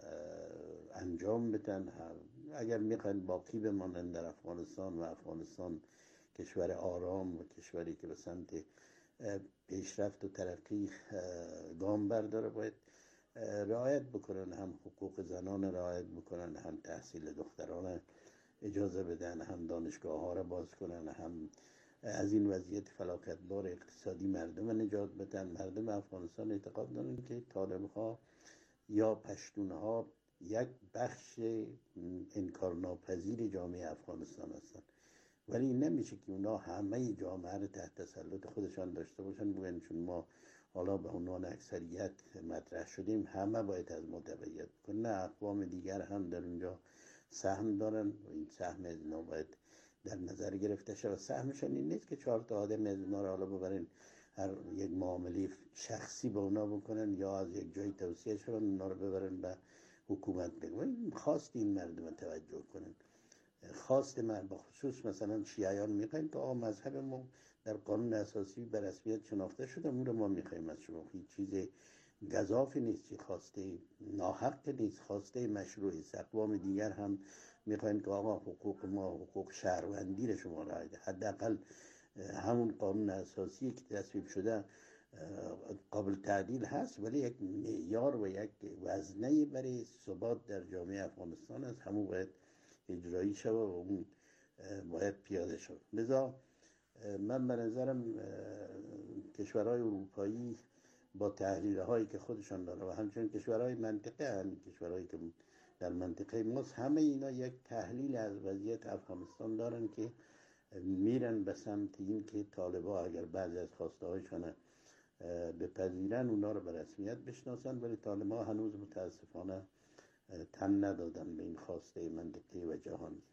انجام بدن. اگر میخواین باقی بمانن در افغانستان و افغانستان کشور آرام و کشوری که به سمت پیشرفت و ترقی گام برداره، باید رعایت بکنن، هم حقوق زنان رعایت بکنن، هم تحصیل دختران اجازه بدن، هم دانشگاه ها را باز کنن، هم از این وضعیت فلاکتبار اقتصادی مردم نجات بدن. مردم افغانستان اعتقاد دارن که طالب ها یا پشتون ها یک بخش انکارناپذیر جامعه افغانستان هستن، ولی این نمیشه که اونا همه جامعه رو تحت تسلط خودشان داشته باشن. بگن چون ما حالا به عنوان اکثریت مطرح شدیم همه باید از ما تبعیت کنن. نه، اقوام دیگر هم در اونجا سهم دارن و این سهم از اینا باید در نظر گرفته شد. و سهمشان این نیست که چهار تا آدم از اینا رو حالا ببرن هر یک معامله شخصی با اونا بکنن یا از یک جای توصیه شدن اونا رو ببرن به حکومت بگن. خواست این مردم توجه کنن، خواست من به خصوص مثلا شیعیان میخوایم که آقا مذهب ما در قانون اساسی به رسمیت شناخته شده، اون رو ما میخوایم از شما. هیچ چیز گزافی نیست، خواسته ناحق نیست، خواسته مشروعی است. اقوام دیگر هم میخواین که آقا حقوق ما حقوق شهروندی رو شما رعایت، حداقل همون قانون اساسی که تصویب شده قابل تعدیل هست، ولی یک معیار و یک وزنه برای ثبات در جامعه افغانستان است. همون باید اجرایی شود و اون باید پیاده شود. لذا من به نظرم کشورهای اروپایی با تحلیل هایی که خودشان داره و همچنین کشورهای منطقه، همین کشورهایی که در منطقه ماست، همه اینا یک تحلیل از وضعیت افغانستان دارن که میرن به سمت این که طالبان اگر بعضی از خواسته هایشان بپذیرن اونا رو به رسمیت بشناسن، ولی طالبان هنوز متاسفانه تن ندادن به این خواسته منطقی و جهانی.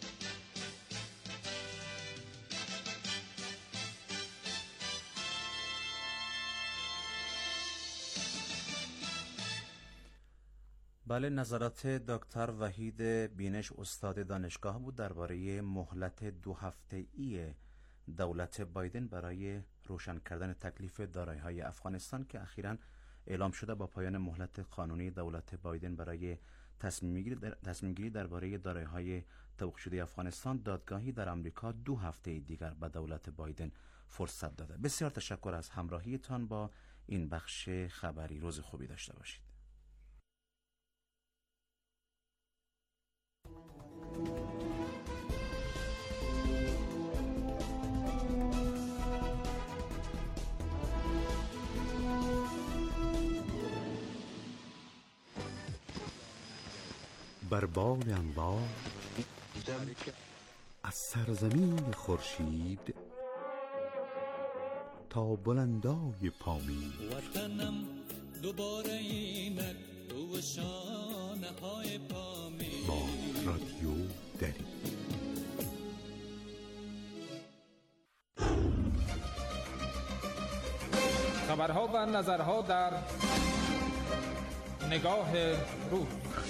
بله، نظرات دکتر وحید بینش استاد دانشگاه بود درباره مهلت دو هفته‌ای دولت بایدن برای روشن کردن تکلیف دارایی‌های افغانستان که اخیراً اعلام شده. با پایان مهلت قانونی دولت بایدن برای تصمیم گیری درباره دارایی‌های توقیف شده افغانستان، دادگاهی در آمریکا دو هفته دیگر به دولت بایدن فرصت داده. بسیار تشکر از همراهیتان با این بخش خبری. روز خوبی داشته باشید. بر بال انبار از سرزمین خورشید تا بلندای پامین، وطنم دوباره اینک تو شانه های پامین. با رادیو دری خبرها و نظرها در نگاه روز.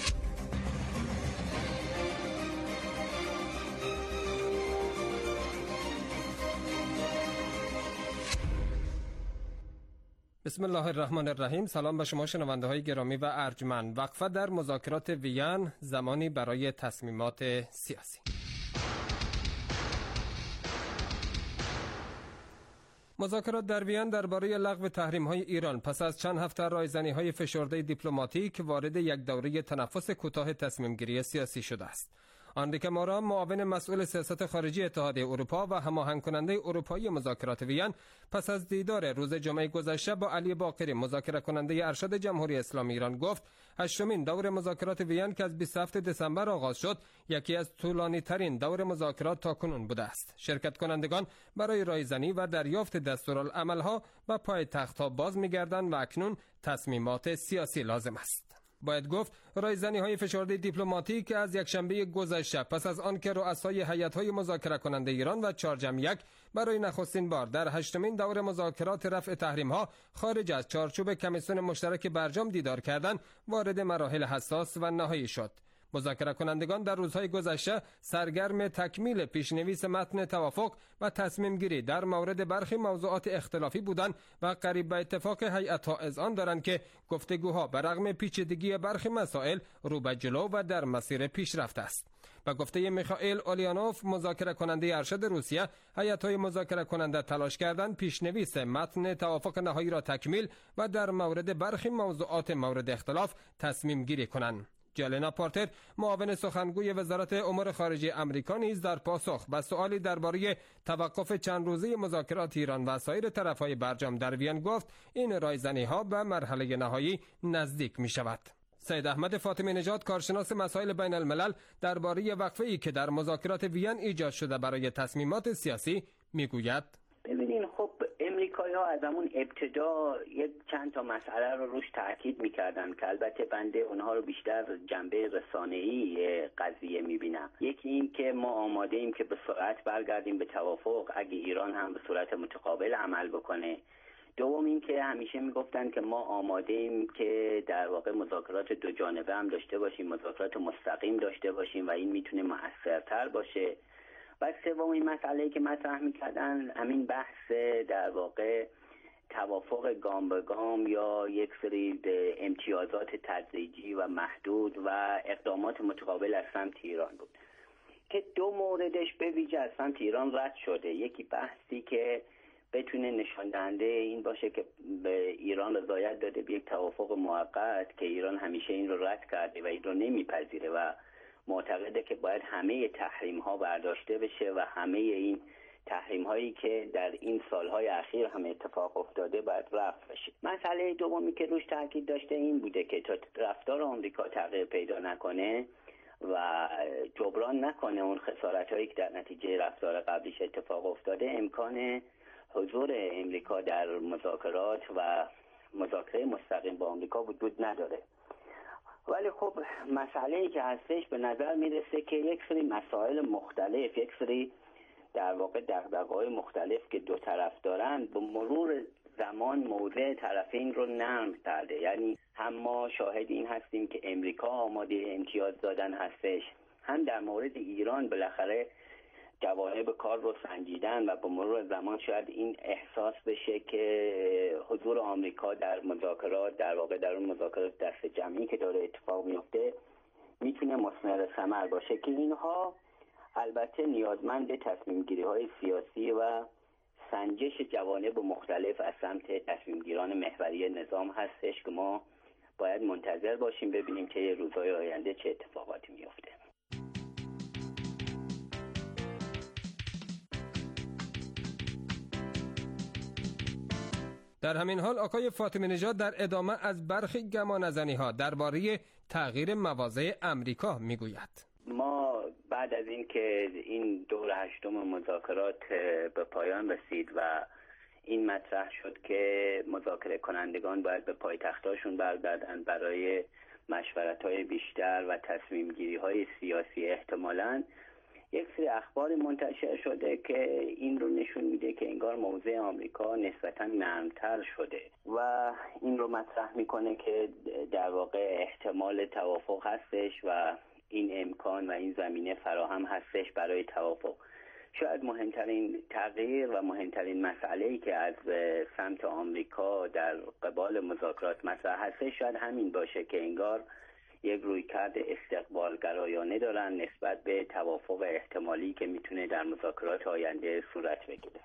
بسم الله الرحمن الرحیم. سلام به شما شنونده های گرامی و ارجمند. وقفه در مذاکرات وین، زمانی برای تصمیمات سیاسی. مذاکرات در وین درباره لغو تحریم‌های ایران پس از چند هفته رایزنی‌های فشرده دیپلماتیک وارد یک دوره تنفس کوتاه تصمیم‌گیری سیاسی شده است. آنریکا مورا، معاون مسئول سیاست خارجی اتحادیه اروپا و هماهنگ کننده اروپایی مذاکرات وین، پس از دیدار روز جمعه گذشته با علی باقری، مذاکره کننده ارشد جمهوری اسلامی ایران، گفت هشتمین دور مذاکرات وین که از بیست و هفتم دسامبر آغاز شد، یکی از طولانی ترین دور مذاکرات تاکنون بوده است. شرکت کنندگان برای رایزنی و دریافت دستورالعمل‌ها و پایتخت‌ها باز می‌گردند و اکنون تصمیمات سیاسی لازم است. باید گفت رایزنی های فشرده دیپلماتیک از یکشنبه گذشته پس از آن که رؤسای هیئت‌های مذاکره کننده ایران و چهارجم یک برای نخستین بار در هشتمین دور مذاکرات رفع تحریم ها خارج از چارچوب کمیسیون مشترک برجام دیدار کردند، وارد مراحل حساس و نهایی شد. مذاکره کنندگان در روزهای گذشته سرگرم تکمیل پیشنویس متن توافق و تصمیم گیری در مورد برخی موضوعات اختلافی بودند و قریب به اتفاق هیئت‌ها اذعان دارند که گفتگوها به رغم پیچیدگی برخی مسائل رو به جلو و در مسیر پیشرفت است. با گفته میخائیل اولیانوف، مذاکره کننده ارشد روسیه، هیئت‌های مذاکره کننده تلاش کردند پیشنویس متن توافق نهایی را تکمیل و در مورد برخی موضوعات مورد اختلاف تصمیم گیری کنند. جلنا پارتر، معاون سخنگوی وزارت امور خارجه آمریکا، نیز در پاسخ به سوالی درباره توقف چند روزه مذاکرات ایران و سایر طرف‌های برجام در وین گفت این رایزنی‌ها به مرحله نهایی نزدیک می‌شود. سید احمد فاطمی نژاد، کارشناس مسائل بین الملل، درباره وقفه‌ای که در مذاکرات وین ایجاد شده برای تصمیمات سیاسی میگوید: ببینین، خب امریکایی‌ها از همون ابتدا یک چند تا مسئله رو روش تاکید می‌کردن که البته بنده اونها رو بیشتر جنبه رسانه‌ای قضیه می‌بینم. یکی این که ما آماده ایم که به سرعت برگردیم به توافق اگه ایران هم به صورت متقابل عمل بکنه. دوم این که همیشه میگفتن که ما آماده ایم که در واقع مذاکرات دو جانبه هم داشته باشیم، مذاکرات مستقیم داشته باشیم و این میتونه مؤثرتر باشه. و سومین مسئله‌ای که مطرح می‌کردن همین بحث در واقع توافق گام به گام یا یک سری امتیازات تدریجی و محدود و اقدامات متقابل از سمت ایران بود که دو موردش به ویژه از سمت ایران رد شده. یکی بحثی که بتونه نشان دهنده این باشه که به ایران رضایت داده به یک توافق موقت که ایران همیشه این رو رد کرده و این رو نمیپذیره و معتقده که باید همه تحریم ها برداشته بشه و همه این تحریم هایی که در این سالهای اخیر هم اتفاق افتاده باید رفع بشه. مسئله دومی که روش تاکید داشته این بوده که تا رفتار آمریکا تغییر پیدا نکنه و جبران نکنه اون خسارت هایی که در نتیجه رفتار قبلیش اتفاق افتاده، امکان حضور امریکا در مذاکرات و مذاکره مستقیم با آمریکا وجود نداره. ولی خب مسئله‌ای که هستش به نظر میرسه که یک سری مسائل مختلف، یک سری در واقع دغدغه‌های مختلف که دو طرف دارن به مرور زمان موضع طرفین رو نرم کرده. یعنی هم ما شاهد این هستیم که امریکا آماده امتیاز دادن هستش، هم در مورد ایران بالاخره جوانب کار رو سنجیدن و به مرور زمان شاید این احساس بشه که حضور آمریکا در مذاکرات، در واقع در اون مذاکرات دست جمعی که داره اتفاق میفته، میتونه مثمر ثمر باشه که اینها البته نیازمند تصمیم گیری های سیاسی و سنجش جوانب مختلف از سمت تصمیم گیران محوری نظام هستش که ما باید منتظر باشیم ببینیم که روزهای آینده چه اتفاقاتی میفته. در همین حال آقای فاطمی نژاد در ادامه از برخی گمانه‌زنی‌ها درباره تغییر مواضع امریکا میگوید. ما بعد از این که این دور هشتم مذاکرات به پایان رسید و این مطرح شد که مذاکره کنندگان باید به پایتختاشون برگردن برای مشورت‌های بیشتر و تصمیم گیری‌های سیاسی، احتمالاً یک سری اخبار منتشر شده که این رو نشون میده که انگار موضع آمریکا نسبتاً نرمتر شده و این رو مطرح میکنه که در واقع احتمال توافق هستش و این امکان و این زمینه فراهم هستش برای توافق. شاید مهمترین تغییر و مهمترین مسئله‌ای که از سمت آمریکا در قبال مذاکرات مطرح هستش شاید همین باشه که انگار یک رویکرد استقبالگرایانه دارن نسبت به توافق احتمالی که میتونه در مذاکرات آینده صورت بگیره.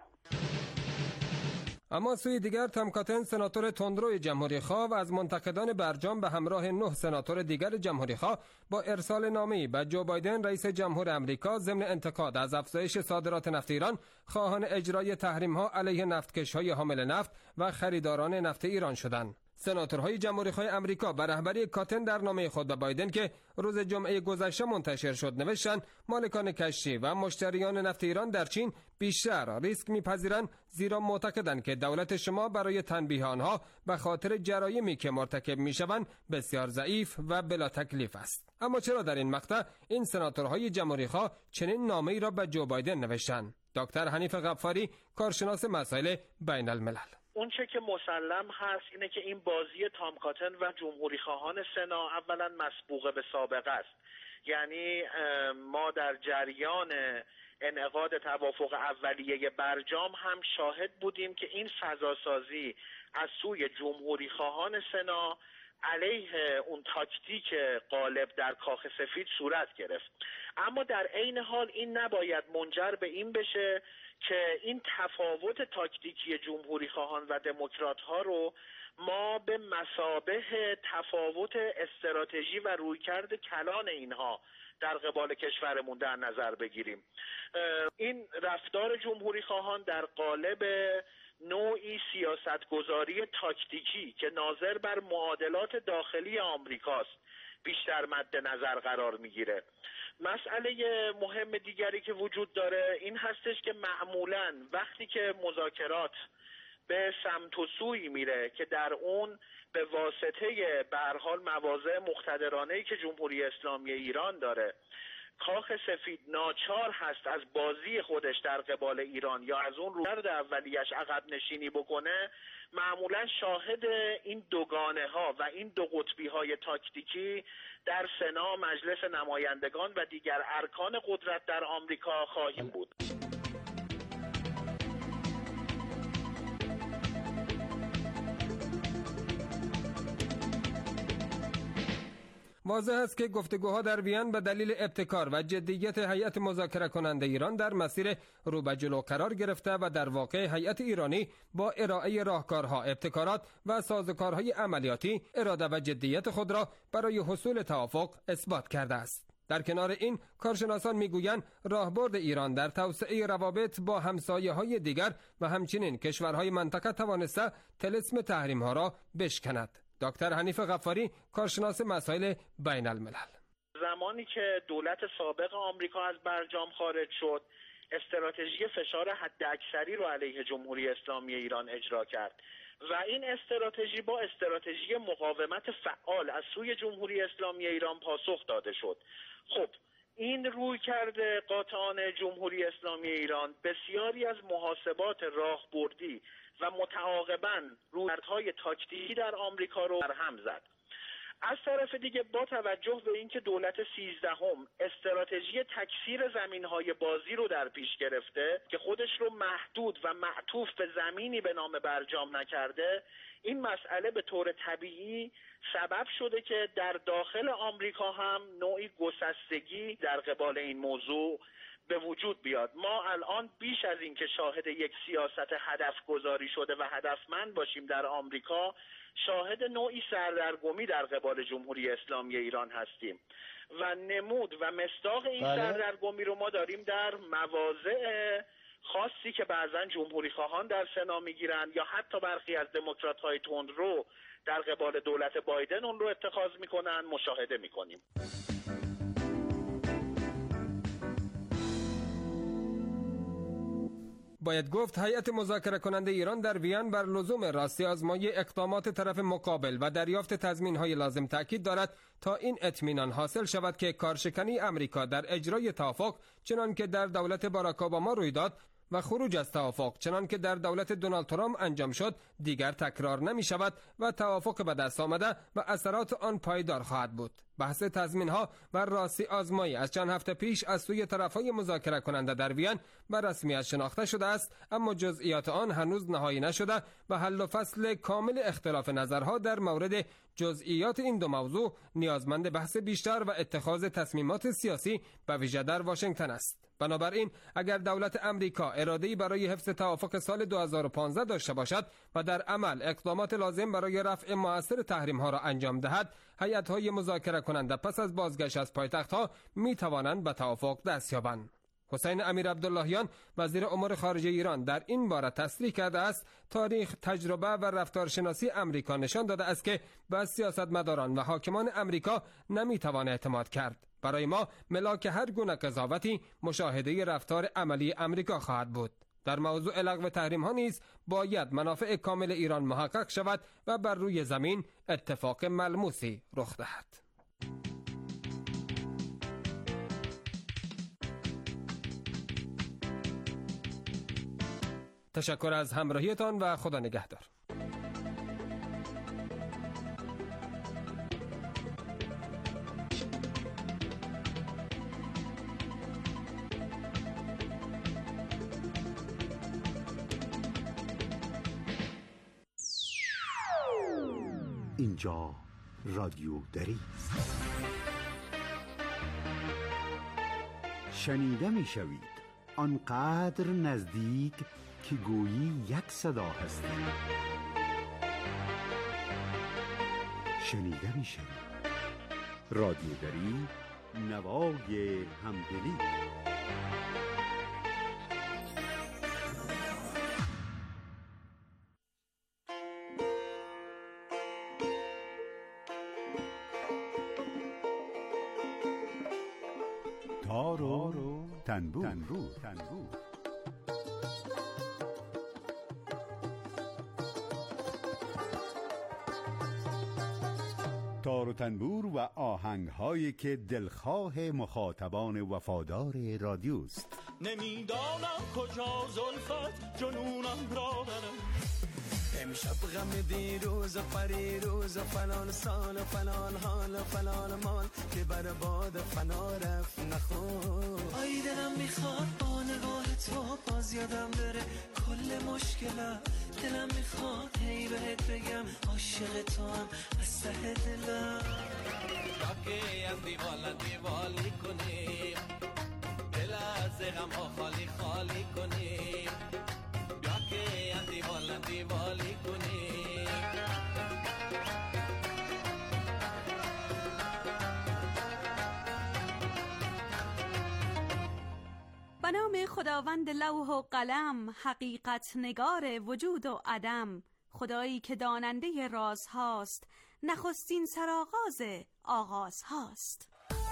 اما سوی دیگر تام کاتن سناتور تندروی جمهوری‌خواه و از منتقدان برجام به همراه نه سناتور دیگر جمهوری‌خواه با ارسال نامه‌ای به جو بایدن رئیس جمهور آمریکا ضمن انتقاد از افزایش صادرات نفت ایران خواهان اجرای تحریم‌ها علیه نفتکش‌های حامل نفت و خریداران نفت ایران شدند. سناتورهای جمهوری‌خواه آمریکا به رهبری کاتن در نامه خود به بایدن که روز جمعه گذشته منتشر شد نوشتند مالکان کشتی و مشتریان نفت ایران در چین بیشتر ریسک می‌پذیرند زیرا معتقدند که دولت شما برای تنبیه آنها به خاطر جرایمی که مرتکب می‌شوند بسیار ضعیف و بلا تکلیف است. اما چرا در این مقطع این سناتورهای جمهوری‌خواه چنین نامه‌ای را به جو بایدن نوشتند؟ دکتر حنیف غفاری، کارشناس مسائل بین الملل: اون چه که مسلم هست اینه که این بازی تام کاتن و جمهوری خواهان سنا اولا مسبوقه به سابقه است. یعنی ما در جریان انعقاد توافق اولیه برجام هم شاهد بودیم که این فضاسازی از سوی جمهوری خواهان سنا علیه اون تاکتیک غالب در کاخ سفید صورت گرفت. اما در عین حال این نباید منجر به این بشه که این تفاوت تاکتیکی جمهوری خواهان و دموکرات ها رو ما به مثابه تفاوت استراتژی و رویکرد کلان اینها در قبال کشورمون در نظر بگیریم. این رفتار جمهوری خواهان در قالب نوعی سیاستگذاری تاکتیکی که ناظر بر معادلات داخلی آمریکاست بیشتر مد نظر قرار میگیره. مسئله مهم دیگری که وجود داره این هستش که معمولاً وقتی که مذاکرات به سمت و سوی میره که در اون به واسطه به هر حال مواضع مقتدرانه‌ای که جمهوری اسلامی ایران داره کاخ سفید ناچار هست از بازی خودش در قبال ایران یا از اون رویکرد اولیش عقب نشینی بکنه، معمولا شاهد این دوگانه ها و این دو قطبی های تاکتیکی در سنا، مجلس نمایندگان و دیگر ارکان قدرت در آمریکا خواهیم بود. واضح است که گفتگوها در وین به دلیل ابتکار و جدیت هیئت مذاکره کننده ایران در مسیر رو به جلو قرار گرفته و در واقع هیئت ایرانی با ارائه راهکارها، ابتکارات و سازوکارهای عملیاتی اراده و جدیت خود را برای حصول توافق اثبات کرده است. در کنار این، کارشناسان میگویند راهبرد ایران در توسعه روابط با همسایه‌های دیگر و همچنین کشورهای منطقه توانسته طلسم تحریم‌ها را بشکند. دکتر حنیف غفاری، کارشناس مسائل بین الملل: زمانی که دولت سابق آمریکا از برجام خارج شد، استراتژی فشار حداکثری رو علیه جمهوری اسلامی ایران اجرا کرد و این استراتژی با استراتژی مقاومت فعال از سوی جمهوری اسلامی ایران پاسخ داده شد. خب این رویکرد قاطعانه جمهوری اسلامی ایران بسیاری از محاسبات راهبردی و متعاقباً رویکردهای تاکتیکی در آمریکا رو برهم زد. از طرف دیگه با توجه به اینکه دولت سیزدهم استراتژی تکثیر زمینهای بازی رو در پیش گرفته که خودش رو محدود و معطوف به زمینی به نام برجام نکرده، این مسئله به طور طبیعی سبب شده که در داخل آمریکا هم نوعی گسستگی در قبال این موضوع به وجود بیاد. ما الان بیش از این که شاهد یک سیاست هدف گذاری شده و هدفمند باشیم در آمریکا، شاهد نوعی سردرگمی در قبال جمهوری اسلامی ایران هستیم و نمود و مصداق این بله. سردرگمی رو ما داریم در مواضع خاصی که بعضا جمهوری خواهان در سنا میگیرن یا حتی برخی از دموکرات های تندرو در قبال دولت بایدن اون رو اتخاذ میکنن مشاهده میکنیم. باید گفت هیئت مذاکره کننده ایران در وین بر لزوم راستی آزمایی اقدامات طرف مقابل و دریافت تضمین‌های لازم تاکید دارد تا این اطمینان حاصل شود که کارشکنی امریکا در اجرای توافق چنان که در دولت باراک اوباما روی داد و خروج از توافق چنان که در دولت دونالد ترامپ انجام شد دیگر تکرار نمی شود و توافق به دست آمده و اثرات آن پایدار خواهد بود. بحث تضمین‌ها و راستی آزمایی از چند هفته پیش از سوی طرف‌های مذاکره کننده در وین به رسمیت شناخته شده است، اما جزئیات آن هنوز نهایی نشده و حل و فصل کامل اختلاف نظرها در مورد جزئیات این دو موضوع نیازمند بحث بیشتر و اتخاذ تصمیمات سیاسی به ویژه در واشنگتن است. بنابراین اگر دولت امریکا اراده‌ای برای حفظ توافق سال دو هزار و پانزده داشته باشد و در عمل اقدامات لازم برای رفع مؤثر تحریم‌ها را انجام دهد، هیئت‌های مذاکره کننده پس از بازگشت از پایتخت‌ها می‌توانند به توافق دست یابند. حسین امیر عبداللهیان وزیر امور خارجه ایران در این باره تصریح کرده است تاریخ، تجربه و رفتارشناسی امریکا نشان داده است که به سیاستمداران و حاکمان امریکا نمی‌توان اعتماد کرد. برای ما ملاک هر گونه قضاوتی مشاهده رفتار عملی امریکا خواهد بود. در موضوع لغو تحریم ها نیز باید منافع کامل ایران محقق شود و بر روی زمین اتفاق ملموسی رخ دهد. تشکر از همراهیتان و خدا نگهدار. اینجا رادیو دری است. شنیده می شوید آنقدر نزدیک که گویی یک صدا هستی. شنیده می شوید رادیو دری، نوای همدلی. تار و تنبور, تنبور. تنبور. تار و تنبور و آهنگ هایی که دلخواه مخاطبان وفادار رادیوست. نمیدانم کجا زلفت جنونم را برم، امشب غم دیروز و پریروز و فلان سال و فلان حال و فلان مال که بر باد فنا رفت نخور. آی دلم میخواد با نگاه تو باز یادم بره کل مشکلم، دلم میخواد هی بهت بگم عاشق تو هم از ته دلم. بیا که از دیوال دیوالی کنیم دل از غم ها خالی خالی کنیم بیا که از دیوال دیوالی کنیم به نام خداوند لوح و قلم، حقیقت نگار وجود و عدم، خدایی که داننده راز هاست، نخستین سرآغاز آغاز هاست.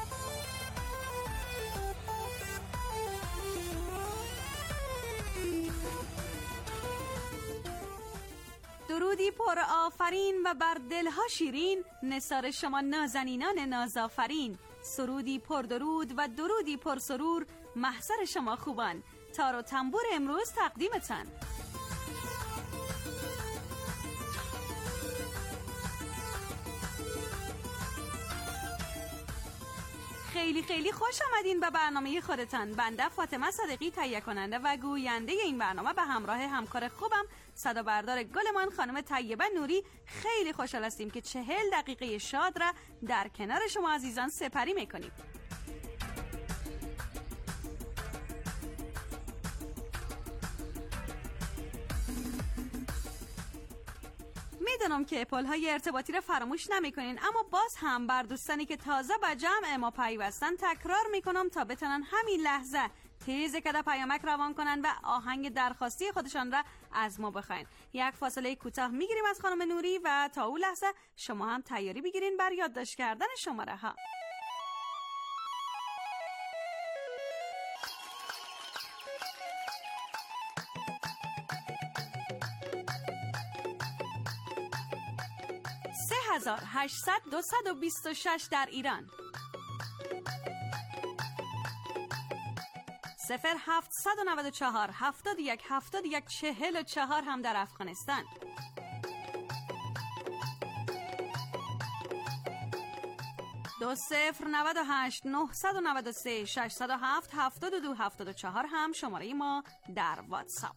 درودی پر آفرین و بر دلها شیرین، نثار شما نازنینان نازآفرین. سرودی پر درود و درودی پر سرور، محضر شما خوبان. تار و تنبور امروز تقدیمتان. خیلی خیلی خوش آمدین به برنامه خودتان. بنده فاطمه صادقی تهیه کننده و گوینده این برنامه به همراه همکار خوبم صدا بردار گلمان خانم طیبه نوری خیلی خوشحال هستیم که چهل دقیقه شاد را در کنار شما عزیزان سپری میکنیم. میدونم که اپل های ارتباطی را فراموش نمی کنین، اما باز هم بر دوستانی که تازه به جمع ما پیوستن تکرار میکنم تا بتونن همین لحظه تیز کده پیامک روان کنن و آهنگ درخواستی خودشان را از ما بخواین. یک فاصله کوتاه میگیریم از خانم نوری و تا اون لحظه شما هم تیاری بگیرین بر یادداشت کردن شماره ها. سه هزار هشتصد دویست و بیست و شش در ایران، صفر هفتصد و نود و چهار هفتاد و یک هفتاد و یک چهل و چهار هم در افغانستان، دو صفر نود و هشت نهصد و نود و سه ششصد و هفت هفتاد و دو هفتاد و چهار هم شماره ما در واتساپ.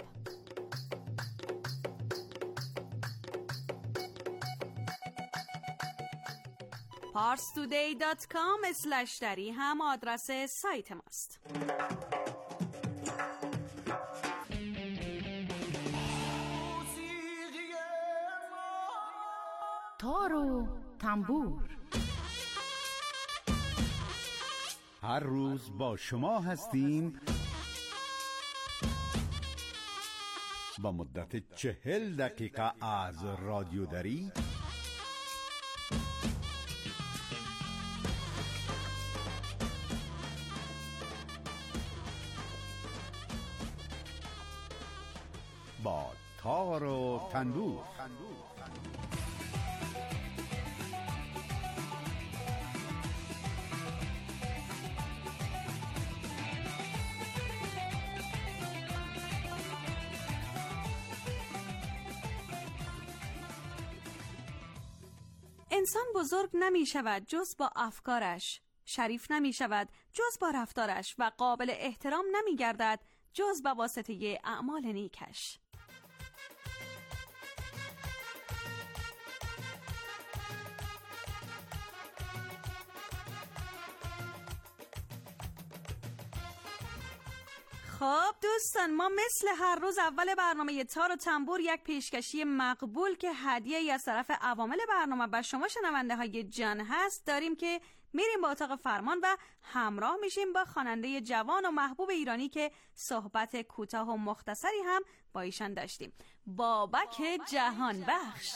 پارس تودی دات کام اسلش دری هم آدرس سایت ماست. تار و تنبور هر روز با شما هستیم با مدت چهل دقیقه از رادیو دری با تار و تنبور. انسان بزرگ نمی شود جز با افکارش، شریف نمی شود جز با رفتارش و قابل احترام نمی گردد جز با واسطه اعمال نیکش. خب دوستان، ما مثل هر روز اول برنامه تار و تنبور یک پیشکشی مقبول که هدیه از طرف عوامل برنامه به شما شنونده های جان هست داریم که میریم با اتاق فرمان و همراه میشیم با خواننده جوان و محبوب ایرانی که صحبت کوتاه و مختصری هم با ایشان داشتیم. بابک جهان بخش.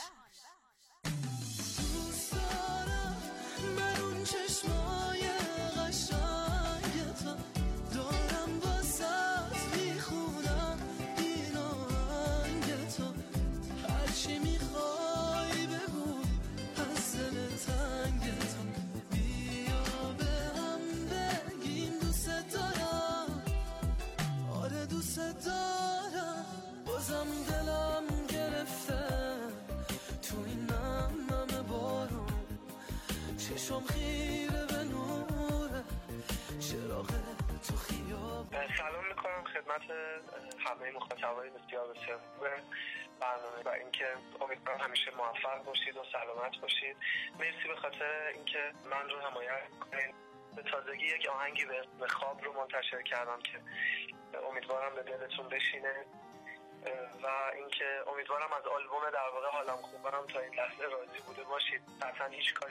سلام میکنم خدمت همه مخاطبای بسیار بسیار خوبه برنامه و اینکه امیدوارم همیشه موفق باشید و سلامت باشید. مرسی به خاطر اینکه من رو حمایت کنید. به تازگی یک آهنگی به خواب رو منتشر کردم که امیدوارم به دلتون بشینه و اینکه امیدوارم از آلبوم در واقع حالم خوبم تا این لحظه راضی بوده باشید. قطعا هیچ کاری